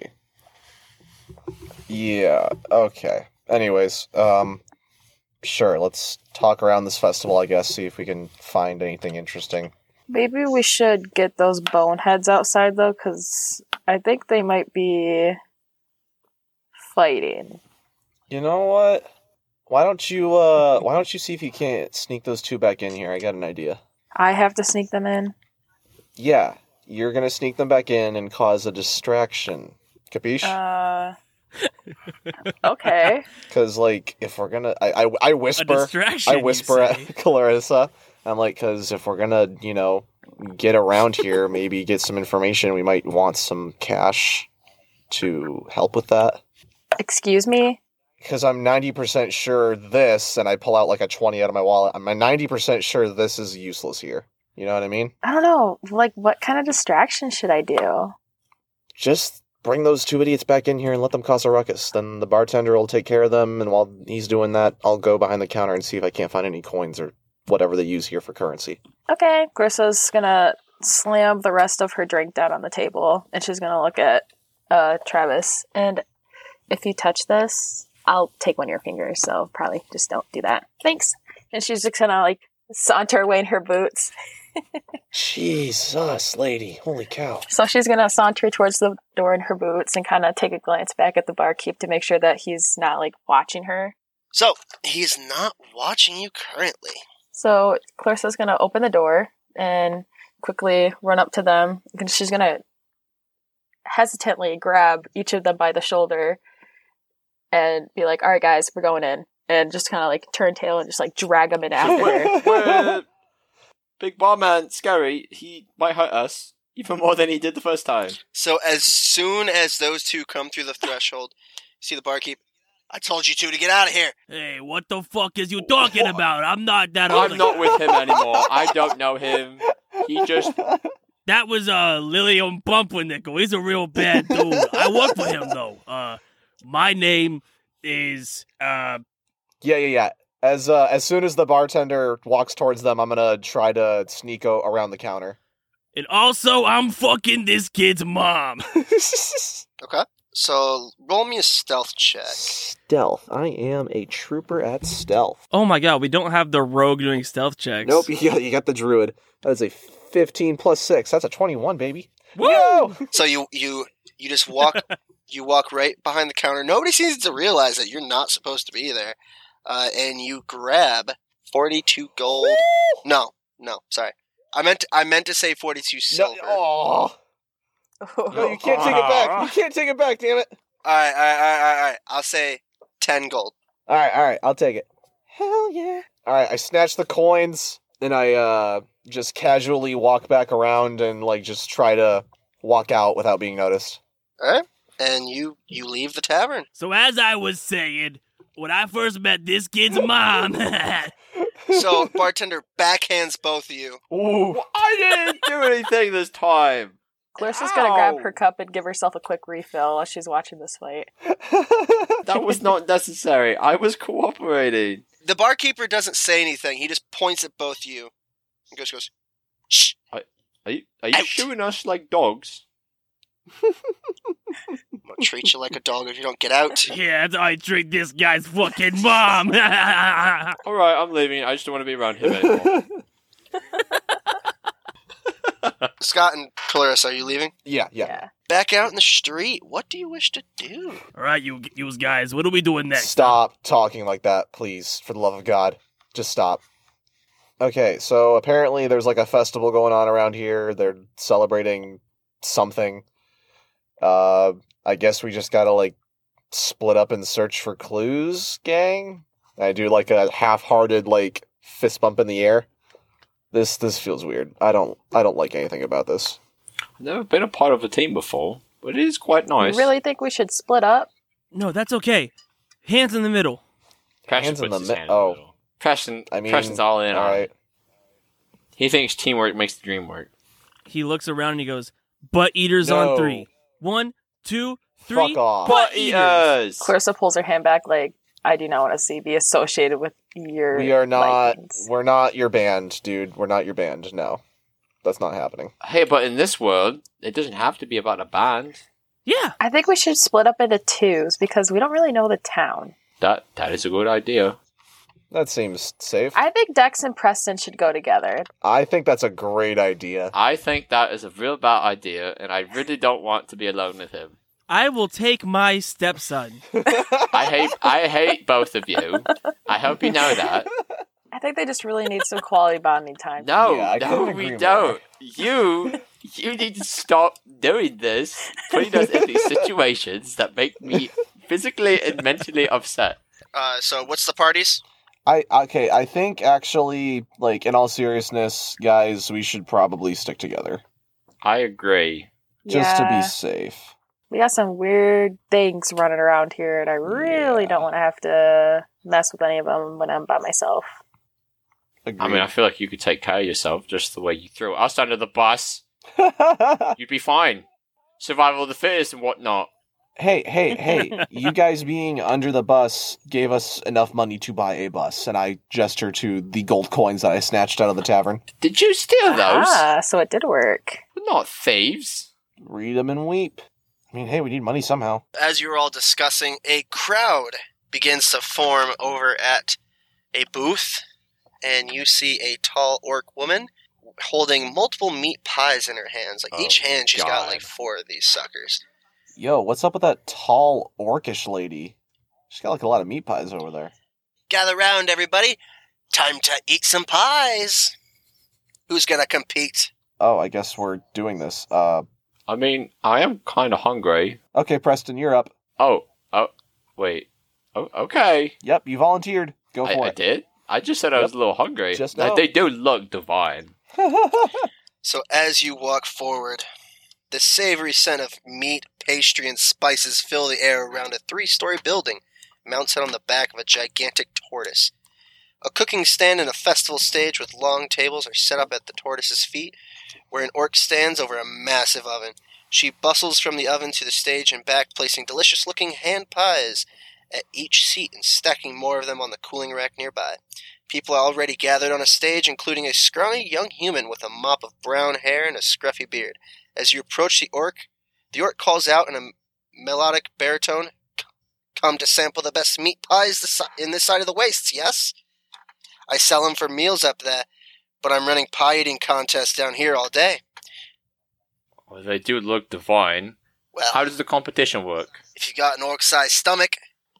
Yeah, okay. Anyways, um, sure, let's talk around this festival, I guess, see if we can find anything interesting. Maybe we should get those boneheads outside, though, because I think they might be fighting. You know what? Why don't you, uh, why don't you see if you can't sneak those two back in here? I got an idea. I have to sneak them in. Yeah, you're gonna sneak them back in and cause a distraction. Capiche? Uh, okay. Because, like, if we're gonna... I, I, I whisper... distraction, I you whisper at say. Clarissa. I'm like, because if we're gonna, you know, get around here, maybe get some information, we might want some cash to help with that. Excuse me? Because I'm ninety percent sure this, and I pull out like a twenty out of my wallet, I'm ninety percent sure this is useless here. You know what I mean? I don't know. Like, what kind of distraction should I do? Just bring those two idiots back in here and let them cause a ruckus. Then the bartender will take care of them, and while he's doing that, I'll go behind the counter and see if I can't find any coins or whatever they use here for currency. Okay. Grissa's gonna slam the rest of her drink down on the table, and she's gonna look at uh, Travis. And if you touch this, I'll take one of your fingers, so probably just don't do that. Thanks. And she's just gonna, like, saunter away in her boots. Jesus, lady. Holy cow. So she's gonna saunter towards the door in her boots and kind of take a glance back at the barkeep to make sure that he's not, like, watching her. So, he's not watching you currently. So Clarissa's gonna open the door and quickly run up to them. And she's gonna hesitantly grab each of them by the shoulder and be like, all right, guys, we're going in. And just kind of like turn tail and just like drag them in after her. We're- Big barman, scary. He might hurt us even more than he did the first time. So as soon as those two come through the threshold, you see the barkeep. I told you two to get out of here. Hey, what the fuck is you talking about? I'm not that old. I'm not with him anymore. I don't know him. He just... That was uh Lilium Pumpernickel. He's a real bad dude. I work for him though. Uh, my name is uh. Yeah, yeah, yeah. As uh, as soon as the bartender walks towards them, I'm gonna try to sneak o- around the counter. And also, I'm fucking this kid's mom. Okay. So roll me a stealth check. Stealth. I am a trooper at stealth. Oh my god, we don't have the rogue doing stealth checks. Nope, you got, you got the druid. That is a fifteen plus six. That's a twenty-one, baby. Woo! So you you you just walk you walk right behind the counter. Nobody seems to realize that you're not supposed to be there. Uh, and you grab forty-two gold. No, no, sorry. I meant to, I meant to say forty-two silver. No, oh. No, you can't take it back. You can't take it back, damn it. All right, all right, all right, all right. I'll say ten gold. All right, all right. I'll take it. Hell yeah. All right, I snatch the coins, and I uh, just casually walk back around and like just try to walk out without being noticed. All right, and you you leave the tavern. So as I was saying, when I first met this kid's mom, So bartender backhands both of you. Ooh, I didn't do anything this time. Clarissa's gonna grab her cup and give herself a quick refill while she's watching this fight. That was not necessary. I was cooperating. The barkeeper doesn't say anything. He just points at both of you and goes goes. Shh. Are you are you Out. shooing us like dogs? I'm gonna treat you like a dog if you don't get out. yeah, that's how I treat this guy's fucking mom. All right, I'm leaving. I just don't want to be around him anymore. Scott and Clarissa, are you leaving? Yeah, yeah. Yeah. Back out in the street. What do you wish to do? All right, you you guys, what are we doing next? Stop talking like that, please, for the love of God. Just stop. Okay, so apparently there's like a festival going on around here. They're celebrating something. Uh, I guess we just gotta like split up and search for clues, gang. I do like a half-hearted like fist bump in the air. This this feels weird. I don't I don't like anything about this. I've never been a part of a team before, but it is quite nice. You really think we should split up? No, that's okay. Hands in the middle. Preston Hands in puts the his mi- hand in oh. the middle. Preston, I mean, Preston's all in all on right. it. He thinks teamwork makes the dream work. He looks around and he goes, "Butt eaters No. on three. One, two, three. Fuck off. Butt eaters." Clarissa pulls her hand back like, I do not want to see be associated with your We are not. Vikings. We're not your band, dude. We're not your band. No, that's not happening. Hey, but in this world, it doesn't have to be about a band. Yeah. I think we should split up into twos because we don't really know the town. That that is a good idea. That seems safe. I think Dex and Preston should go together. I think that's a great idea. I think that is a real bad idea, and I really don't want to be alone with him. I will take my stepson. I hate I hate both of you. I hope you know that. I think they just really need some quality bonding time. No, Yeah, I no, couldn't we agree don't. more. You, you need to stop doing this, putting us in these situations that make me physically and mentally upset. Uh, so what's the parties? I okay. I think actually, like in all seriousness, guys, we should probably stick together I agree. just to Yeah. be safe. We got some weird things running around here, and I really Yeah. don't want to have to mess with any of them when I'm by myself. I mean, I feel like you could take care of yourself just the way you threw us under the bus. You'd be fine. Survival of the fittest and whatnot. hey, hey, hey! You guys being under the bus gave us enough money to buy a bus, and I gesture to the gold coins that I snatched out of the tavern. Did you steal those? Ah, so it did work. We're not thieves. Read them and weep. I mean, hey, we need money somehow. As you're all discussing, a crowd begins to form over at a booth, and you see a tall orc woman holding multiple meat pies in her hands. Like Oh, each hand, she's got God. like four of these suckers. Yo, what's up with that tall orcish lady? She's got like a lot of meat pies over there. Gather round, everybody. Time to eat some pies. Who's gonna compete? Oh, I guess we're doing this. Uh, I mean, I am kind of hungry. Okay, Preston, you're up. Oh, oh, wait. Oh, okay. Yep, you volunteered. Go I, for I it. did? I just said I Yep. was a little hungry. Just Like, now. they do look divine. So as you walk forward, the savory scent of meat, pastry, and spices fill the air around a three-story building mounted on the back of a gigantic tortoise. A cooking stand and a festival stage with long tables are set up at the tortoise's feet, where an orc stands over a massive oven. She bustles from the oven to the stage and back, placing delicious-looking hand pies at each seat and stacking more of them on the cooling rack nearby. People are already gathered on a stage, including a scrawny young human with a mop of brown hair and a scruffy beard. As you approach the orc, the orc calls out in a melodic baritone, "Come to sample the best meat pies in this side of the wastes, yes? I sell them for meals up there, but I'm running pie-eating contests down here all day." Well, they do look divine. Well, How does the competition work? if you got an orc-sized stomach,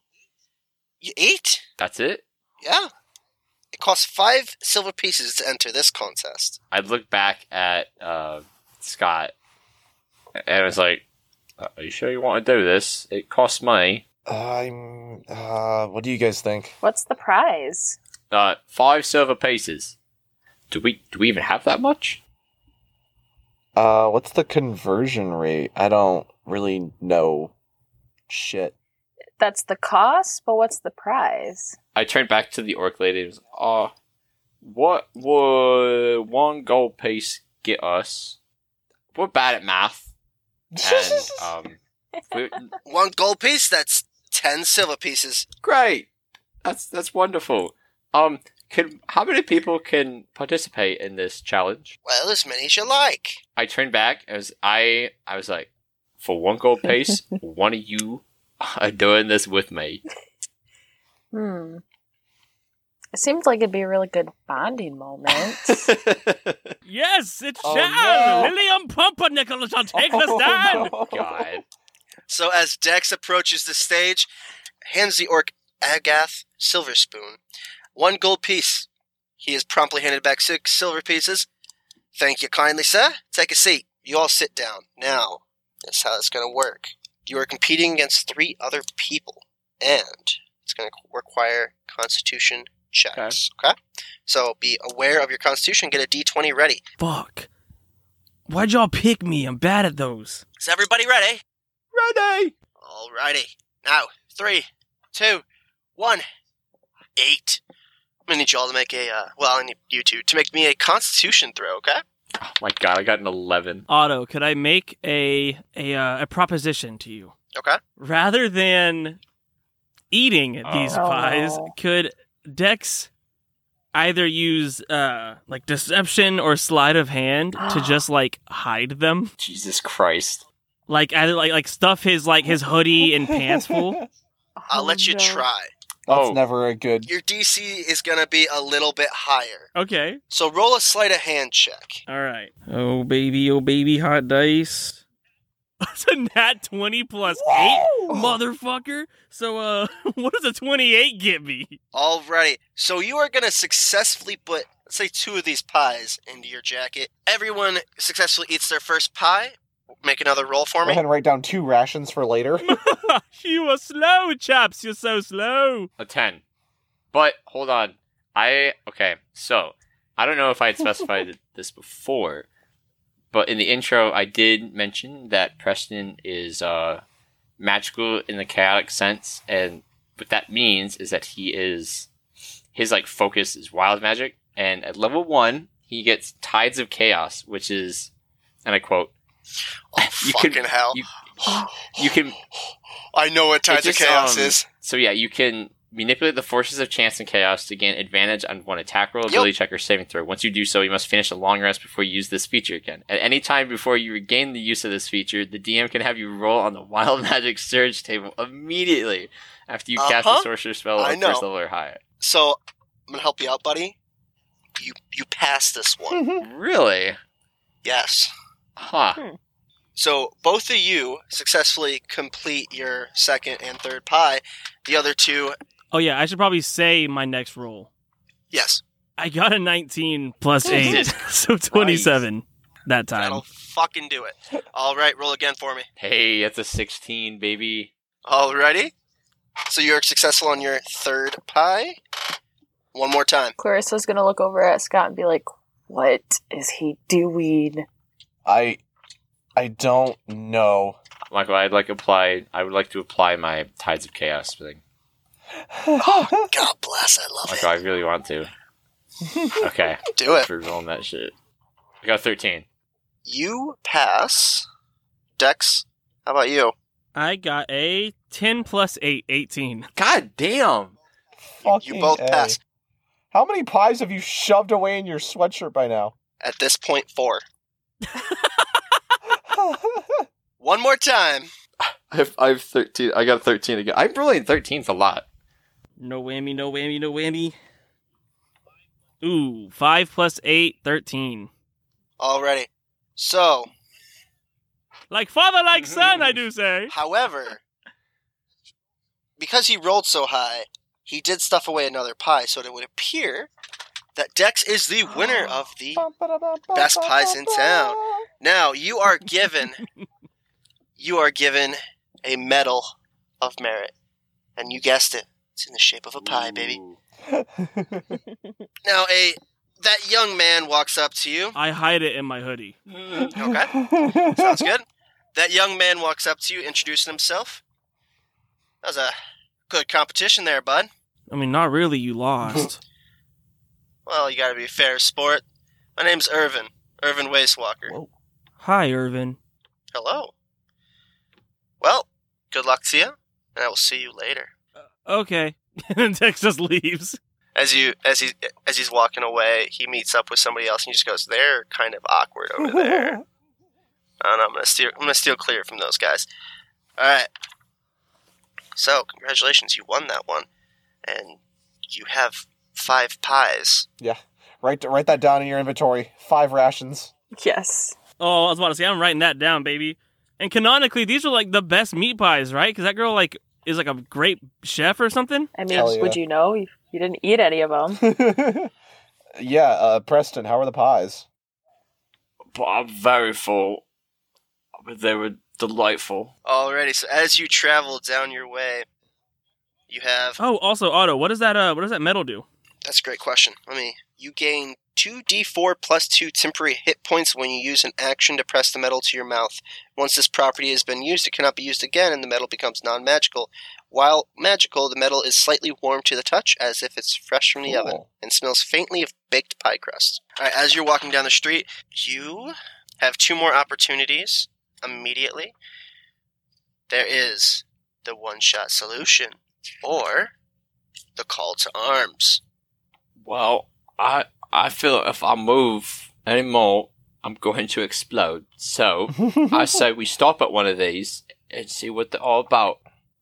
you eat. That's it? Yeah. It costs five silver pieces to enter this contest. I looked back at uh, Scott, and I was like, "Are you sure you want to do this? It costs money." I'm. Uh, what do you guys think? What's the prize? Uh, five silver pieces. Do we do we even have that much? Uh, what's the conversion rate? I don't really know. Shit. That's the cost, but what's the prize? I turned back to the orc lady and was, uh, what would one gold piece get us? We're bad at math. And, um, we, One gold piece, that's ten silver pieces. great. That's, that's wonderful. Um, can, how many people can participate in this challenge? Well, as many as you like. I turned back as I, I was like, for one gold piece, one of you are doing this with me. Hmm. It seems like it'd be a really good bonding moment. Yes, it's Oh, Shan! no. Lilium Pumpernickel shall take the Oh, stand! no. God. So as Dex approaches the stage, hands the orc Agath Silverspoon one gold piece. He is promptly handed back six silver pieces. "Thank you kindly, sir. Take a seat. You all sit down. Now, that's how it's going to work. You are competing against three other people, and it's going to require constitution checks. Okay? So be aware of your constitution. Get a d twenty ready. Fuck. Why'd y'all pick me? I'm bad at those. Is everybody ready? Ready! Alrighty. Now, three, two, one, eight. I'm going to need you all to make a, uh, well, I need you two to make me a constitution throw, okay? Oh my god, I got an eleven. Otto, could I make a a uh, a proposition to you? Okay. Rather than eating these Oh. pies, could Dex either use uh like deception or sleight of hand to just like hide them? Jesus Christ. Like either like like stuff his like his hoodie and pants full? I'll let you Oh, no. try. That's Oh. never a good. Your D C is going to be a little bit higher. Okay. So roll a sleight of hand check. All right. Oh baby, oh baby, hot dice. That's a nat twenty plus eight, motherfucker. So uh, what does a twenty-eight get me? Alrighty. So you are going to successfully put, let's say, two of these pies into your jacket. Everyone successfully eats their first pie. Make another roll for Go me. ahead and write down two rations for later. You are slow, chaps. You're so slow. A ten. But, hold on. I, okay, so, I don't know if I had specified this before, but in the intro, I did mention that Preston is, uh, magical in the chaotic sense, and what that means is that he is, his, like, focus is wild magic, and at level one, he gets Tides of Chaos, which is, and I quote, Oh, You fucking could- hell. you, you can I know what Tides It of just, Chaos um, is. So yeah, you can manipulate the forces of chance and chaos to gain advantage on one attack roll, ability check, or saving throw. Once you do so, you must finish a long rest before you use this feature again. At any time before you regain the use of this feature, the D M can have you roll on the Wild Magic Surge table immediately after you cast Uh-huh. a sorcerer spell I of know. first level or higher. So, I'm going to help you out, buddy. You you passed this one. Really? Yes. Huh. So both of you successfully complete your second and third pie. The other two, Oh yeah, I should probably say my next roll. yes. I got a nineteen plus Jesus eight, so twenty-seven. that time. That'll fucking do it. All right, roll again for me. Hey, that's a sixteen, baby. Alrighty. So you're successful on your third pie. One more time. Clarissa's gonna look over at Scott and be like, what is he doing? I I don't know. Michael, I'd like apply. I would like to apply my Tides of Chaos thing. Oh, God bless, I love Michael, I it. really want to. Okay. Do it. For rolling that shit. I got thirteen. You pass. Dex, how about you? I got a ten plus eight, eighteen. God damn. Fucking You both A. pass. How many pies have you shoved away in your sweatshirt by now? At this point, four. One more time. I have, I have thirteen. I got thirteen again. I'm rolling thirteens a lot. No whammy, no whammy, no whammy. Ooh, five plus eight, thirteen. Alrighty. So, Like father, like son, I do say. however, because he rolled so high, he did stuff away another pie, so it would appear that Dex is the winner of the best pies in town. Now, you are given, you are given a medal of merit. And you guessed it. It's in the shape of a pie, baby. Now, a that young man walks up to you. I hide it in my hoodie. Okay. Sounds good. That young man walks up to you, introducing himself. That was a good competition there, bud. I mean, not really, you lost. Well, you gotta be a fair sport. My name's Irvin. Irvin Wastewalker. Whoa. Hi, Irvin. Hello. Well, good luck to you, and I will see you later. Okay. And then Dex just leaves. As you as he as he's walking away, he meets up with somebody else, and he just goes, "They're kind of awkward over there." I don't know. I'm gonna steer. I'm gonna steal clear from those guys. All right. So, congratulations, you won that one, and you have five pies. Yeah. Write write that down in your inventory. Five rations. Yes. Oh, I was about to say, I'm writing that down, baby. And canonically, these are like the best meat pies, right? Because that girl like is like a great chef or something. I mean, Hell yeah. would you know? You, you didn't eat any of them. Yeah, uh, Preston, how are the pies? But I'm very full. But they were delightful. Alrighty. So, as you travel down your way, you have. Oh, also, Otto, what does that uh, what does that medal do? That's a great question. Let me. You gain two d four plus two temporary hit points when you use an action to press the metal to your mouth. Once this property has been used, it cannot be used again, and the metal becomes non-magical. While magical, the metal is slightly warm to the touch, as if it's fresh from the Cool. oven, and smells faintly of baked pie crust. All right, as you're walking down the street, you have two more opportunities immediately. There is the one-shot solution, or the call to arms. Well, I I feel if I move anymore, I'm going to explode. So I say we stop at one of these and see what they're all about.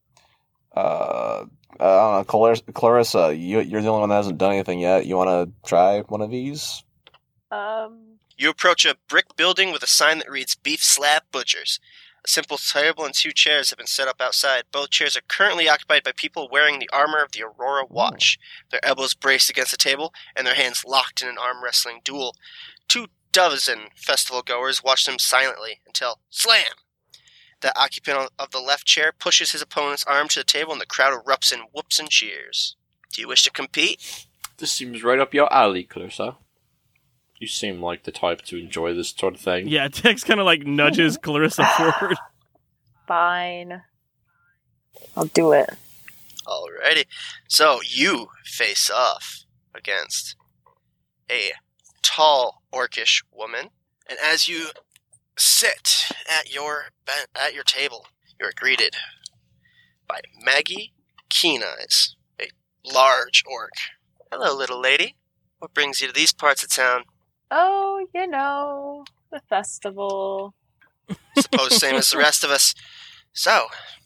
Uh, I don't know, Clar- Clarissa, you, you're the only one that hasn't done anything yet. You want to try one of these? Um, You approach a brick building with a sign that reads Beef Slab Butchers. A simple table and two chairs have been set up outside. Both chairs are currently occupied by people wearing the armor of the Aurora Watch, their elbows braced against the table and their hands locked in an arm wrestling duel. Two dozen festival goers watch them silently until slam! The occupant of the left chair pushes his opponent's arm to the table and the crowd erupts in whoops and cheers. Do you wish to compete? This seems right up your alley, Clarissa. You seem like the type to enjoy this sort of thing. Yeah, Dex kind of like nudges Clarissa forward. fine. I'll do it. Alrighty. So you face off against a tall orcish woman, and as you sit at your be- at your table, you are greeted by Maggie Keen Eyes, a large orc. Hello, little lady. What brings you to these parts of town? Oh, you know, the festival. Suppose same as the rest of us. So,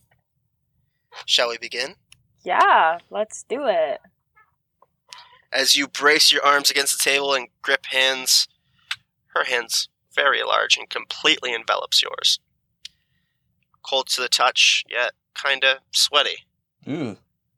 shall we begin? Yeah, let's do it. As you brace your arms against the table and grip hands, her hands very large and completely envelops yours. Cold to the touch, yet kinda sweaty. Ooh.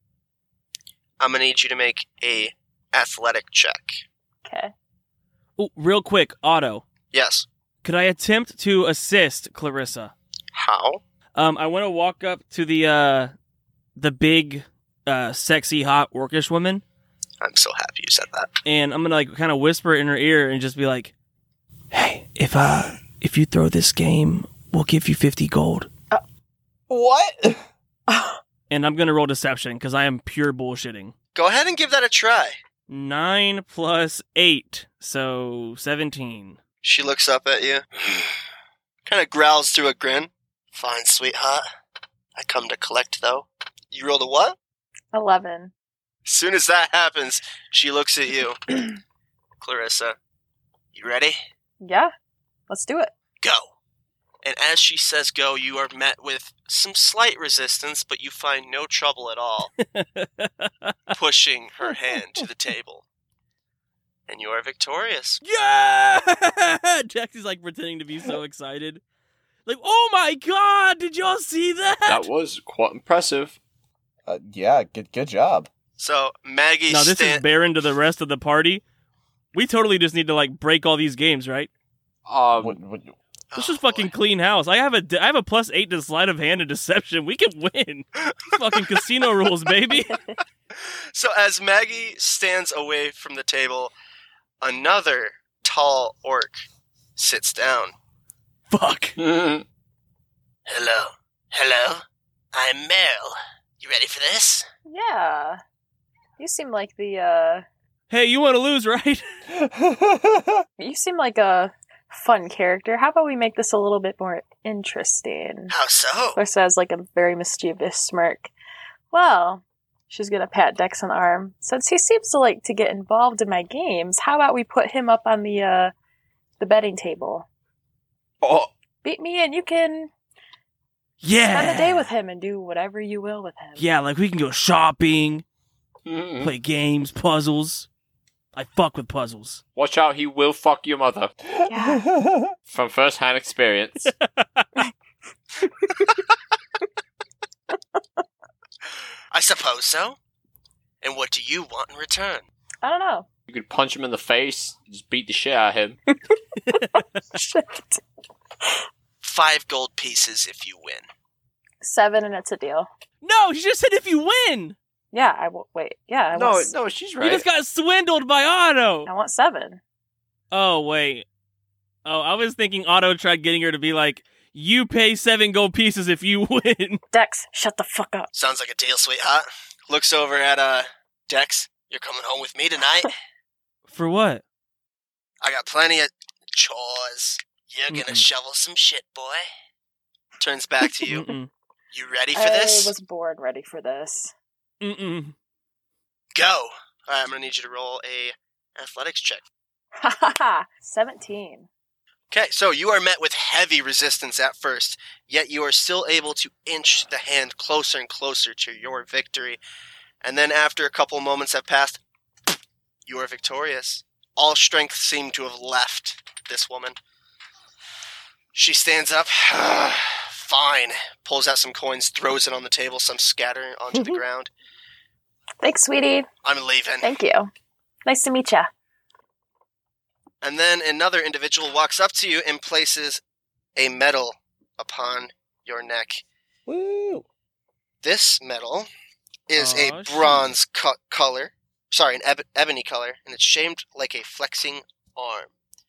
I'm gonna need you to make a athletic check. Okay. Oh, real quick, Otto. Yes. Could I attempt to assist Clarissa? How? Um, I want to walk up to the uh, the big, uh, sexy, hot, orcish woman, I'm so happy you said that. and I'm gonna like kind of whisper in her ear and just be like, "Hey, if uh, if you throw this game, we'll give you fifty gold." What? And I'm gonna roll deception because I am pure bullshitting. Go ahead and give that a try. Nine plus eight, so seventeen. She looks up at you, kind of growls through a grin. Fine, sweetheart. I come to collect, though. You rolled a what? eleven. As soon as that happens, she looks at you. Clarissa, you ready? Yeah, let's do it. Go. And as she says go, you are met with some slight resistance, but you find no trouble at all, pushing her hand to the table. And you are victorious. Yeah! Jaxie's like pretending to be so excited. Like, oh my god, did y'all see that? That was quite impressive. Uh, yeah, good good job. So, Maggie Now this sta- is barren to the rest of the party. We totally just need to like break all these games, right? Um, What, what, This Oh, is fucking boy. clean house. I have a I have a plus eight to sleight of hand and deception. We can win. Fucking casino rules, baby. So as Maggie stands away from the table, another tall orc sits down. Fuck. Hello. Hello. I'm Meryl. You ready for this? Yeah. You seem like the, uh... Hey, you want to lose, right? You seem like a fun character. How about we make this a little bit more interesting? How so? Clarissa has like a very mischievous smirk. Well, she's gonna pat Dex on the arm. Since he seems to like to get involved in my games, how about we put him up on the, uh, the betting table? oh, Beat me and you can Yeah. spend the day with him and do whatever you will with him. Yeah, like we can go shopping, mm-mm. play games, puzzles. I fuck with puzzles. Watch out, he will fuck your mother. Yeah. From first-hand experience. I suppose so. And what do you want in return? I don't know. You could punch him in the face, just beat the shit out of him. Shit. Five gold pieces if you win. Seven and it's a deal. No, she just said if you win. Yeah, I will. Wait. Yeah, I No, want, no, she's You right. just got swindled by Otto. I want seven. Oh, wait. Oh, I was thinking Otto tried getting her to be like, you pay seven gold pieces if you win. Dex, shut the fuck up. Sounds like a deal, sweetheart. Looks over at, uh, Dex. You're coming home with me tonight. For what? I got plenty of chores. You're gonna Mm-mm. shovel some shit, boy. Turns back to you. Mm-mm. You ready for I this? was born ready for this. Mm-mm. Go. All right, I'm gonna need you to roll a athletics check. Ha ha ha. seventeen. Okay, so you are met with heavy resistance at first, yet you are still able to inch the hand closer and closer to your victory. And then after a couple moments have passed, you are victorious. All strength seemed to have left this woman. She stands up. Fine. Pulls out some coins, throws it on the table, some scattering onto the ground. Thanks, sweetie. I'm leaving. Thank you. Nice to meet ya. And then another individual walks up to you and places a medal upon your neck. Woo! This medal is Aw, a shit. bronze co- color, sorry, an eb- ebony color, and it's shaped like a flexing arm.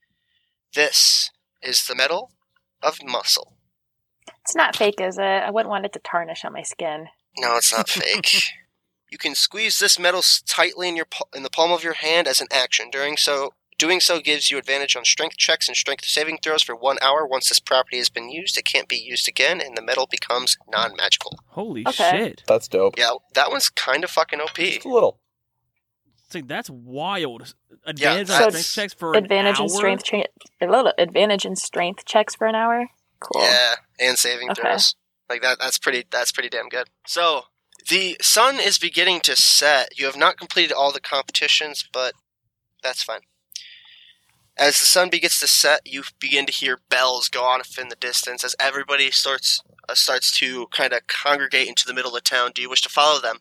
This is the medal of muscle. It's not fake, is it? I wouldn't want it to tarnish on my skin. No, it's not fake. You can squeeze this medal s- tightly in your pa- in the palm of your hand as an action. During so doing so gives you advantage on strength checks and strength saving throws for one hour. Once this property has been used, it can't be used again, and the medal becomes non-magical. Holy Okay. shit. That's dope. Yeah, that one's kind of fucking O P. Just a little. It's like, that's wild. Advantage Yeah, on that's- strength checks for an Advantage in hour? strength cha- advantage in strength checks for an hour. Cool. Yeah, and saving Okay. throws. Like that that's pretty that's pretty damn good. So, the sun is beginning to set. You have not completed all the competitions, but that's fine. As the sun begins to set, you begin to hear bells go off in the distance as everybody starts uh, starts to kind of congregate into the middle of town. Do you wish to follow them?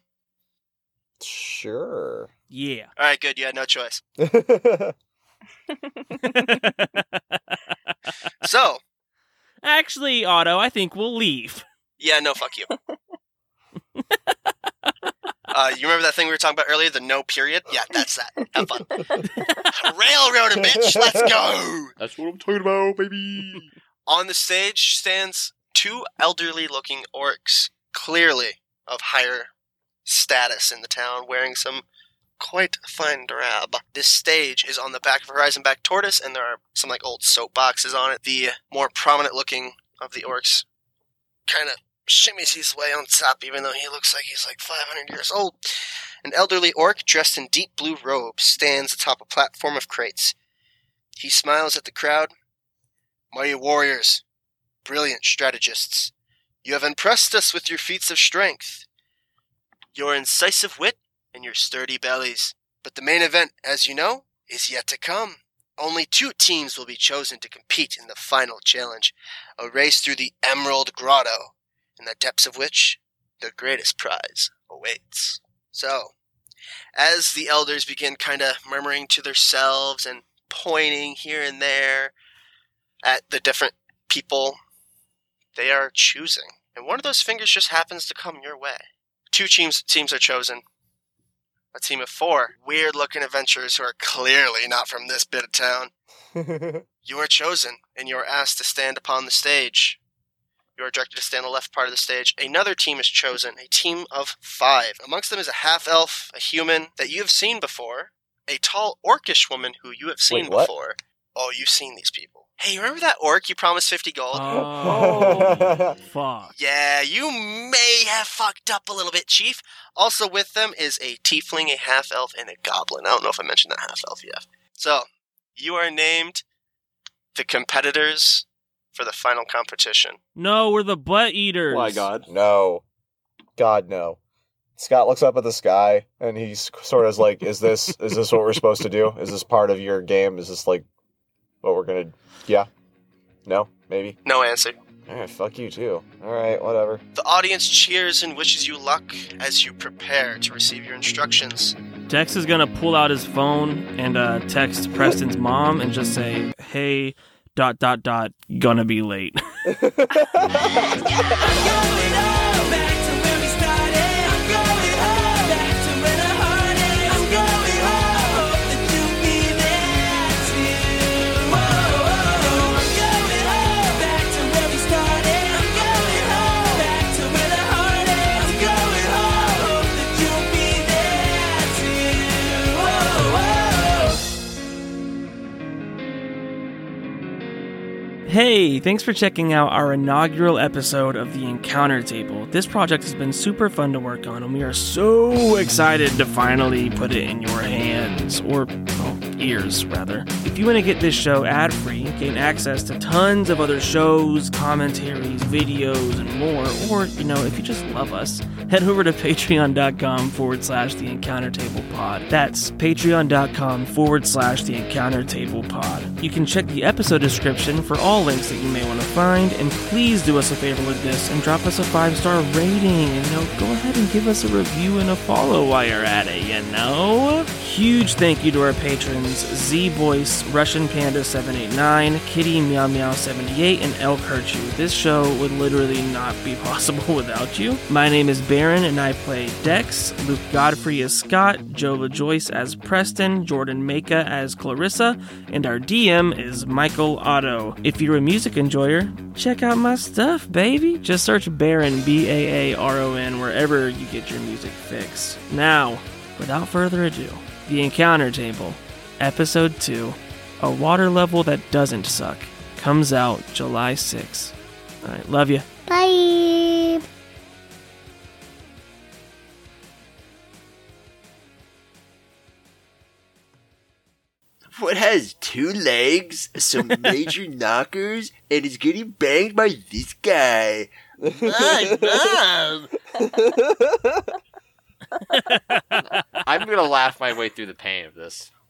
Sure. Yeah. All right, good. You had no choice. So, Actually, Otto, I think we'll leave. yeah, no, fuck you. Uh, you remember that thing we were talking about earlier, the no period? Yeah, that's that. Have fun. Railroading, bitch! Let's go! That's what I'm talking about, baby. On the stage stands two elderly-looking orcs, clearly of higher status in the town, wearing some quite fine drab. This stage is on the back of Horizon Back Tortoise, and there are some like old soap boxes on it. The more prominent-looking of the orcs kind of shimmies his way on top, even though he looks like he's like five hundred years old. An elderly orc dressed in deep blue robes stands atop a platform of crates. He smiles at the crowd. Mighty warriors, brilliant strategists, you have impressed us with your feats of strength, your incisive wit, and your sturdy bellies. But the main event, as you know, is yet to come. Only two teams will be chosen to compete in the final challenge, a race through the Emerald Grotto, in the depths of which the greatest prize awaits. So, as the elders begin kind of murmuring to themselves and pointing here and there at the different people, they are choosing. And one of those fingers just happens to come your way. Two teams, teams are chosen. A team of four weird-looking adventurers who are clearly not from this bit of town. You are chosen, and you are asked to stand upon the stage. You are directed to stand on the left part of the stage. Another team is chosen, a team of five. Amongst them is a half-elf, a human that you have seen before, a tall orcish woman who you have seen Wait, what? before. Oh, you've seen these people. Hey, you remember that orc you promised fifty gold? Oh, fuck. Yeah, you may have fucked up a little bit, Chief. Also with them is a tiefling, a half-elf, and a goblin. I don't know if I mentioned that half-elf yet. So, you are named the competitors for the final competition. No, we're the butt eaters. My God. No. God, no. Scott looks up at the sky, and he's sort of like, is this is this what we're supposed to do? Is this part of your game? Is this like what we're gonna... Yeah? No? Maybe? No answer. Alright, fuck you too. Alright, whatever. The audience cheers and wishes you luck as you prepare to receive your instructions. Dex is gonna pull out his phone and uh, text Preston's mom and just say, hey... dot dot dot gonna be late. Hey, thanks for checking out our inaugural episode of the Encounter Table. This project has been super fun to work on, and we are so excited to finally put it in your hands, or well, ears, rather. If you want to get this show ad-free, gain access to tons of other shows, commentaries, videos, and more, or, you know, if you just love us, head over to patreon.com forward slash the Encounter Table Pod. That's patreon.com forward slash the Encounter Table Pod. You can check the episode description for all links that you may want to find, and please do us a favor with this and drop us a five-star rating, and you know, go ahead and give us a review and a follow while you're at it, you know? Huge thank you to our patrons Z-Boyce, Russian Panda seven eight nine, Kitty Meow Meow seventy-eight, and Elk Hurt You. This show would literally not be possible without you. My name is Baron, and I play Dex, Luke Godfrey as Scott, Joe LaJoyce as Preston, Jordan Maka as Clarissa, and our D M is Michael Otto. If you're a music enjoyer, check out my stuff, baby. Just search Baron, B A A R O N, wherever you get your music fix. Now, without further ado, The Encounter Table, Episode two, A Water Level That Doesn't Suck, comes out July sixth. Alright, love you. Bye. What has two legs, some major knockers, and is getting banged by this guy? My mom! I'm gonna laugh my way through the pain of this.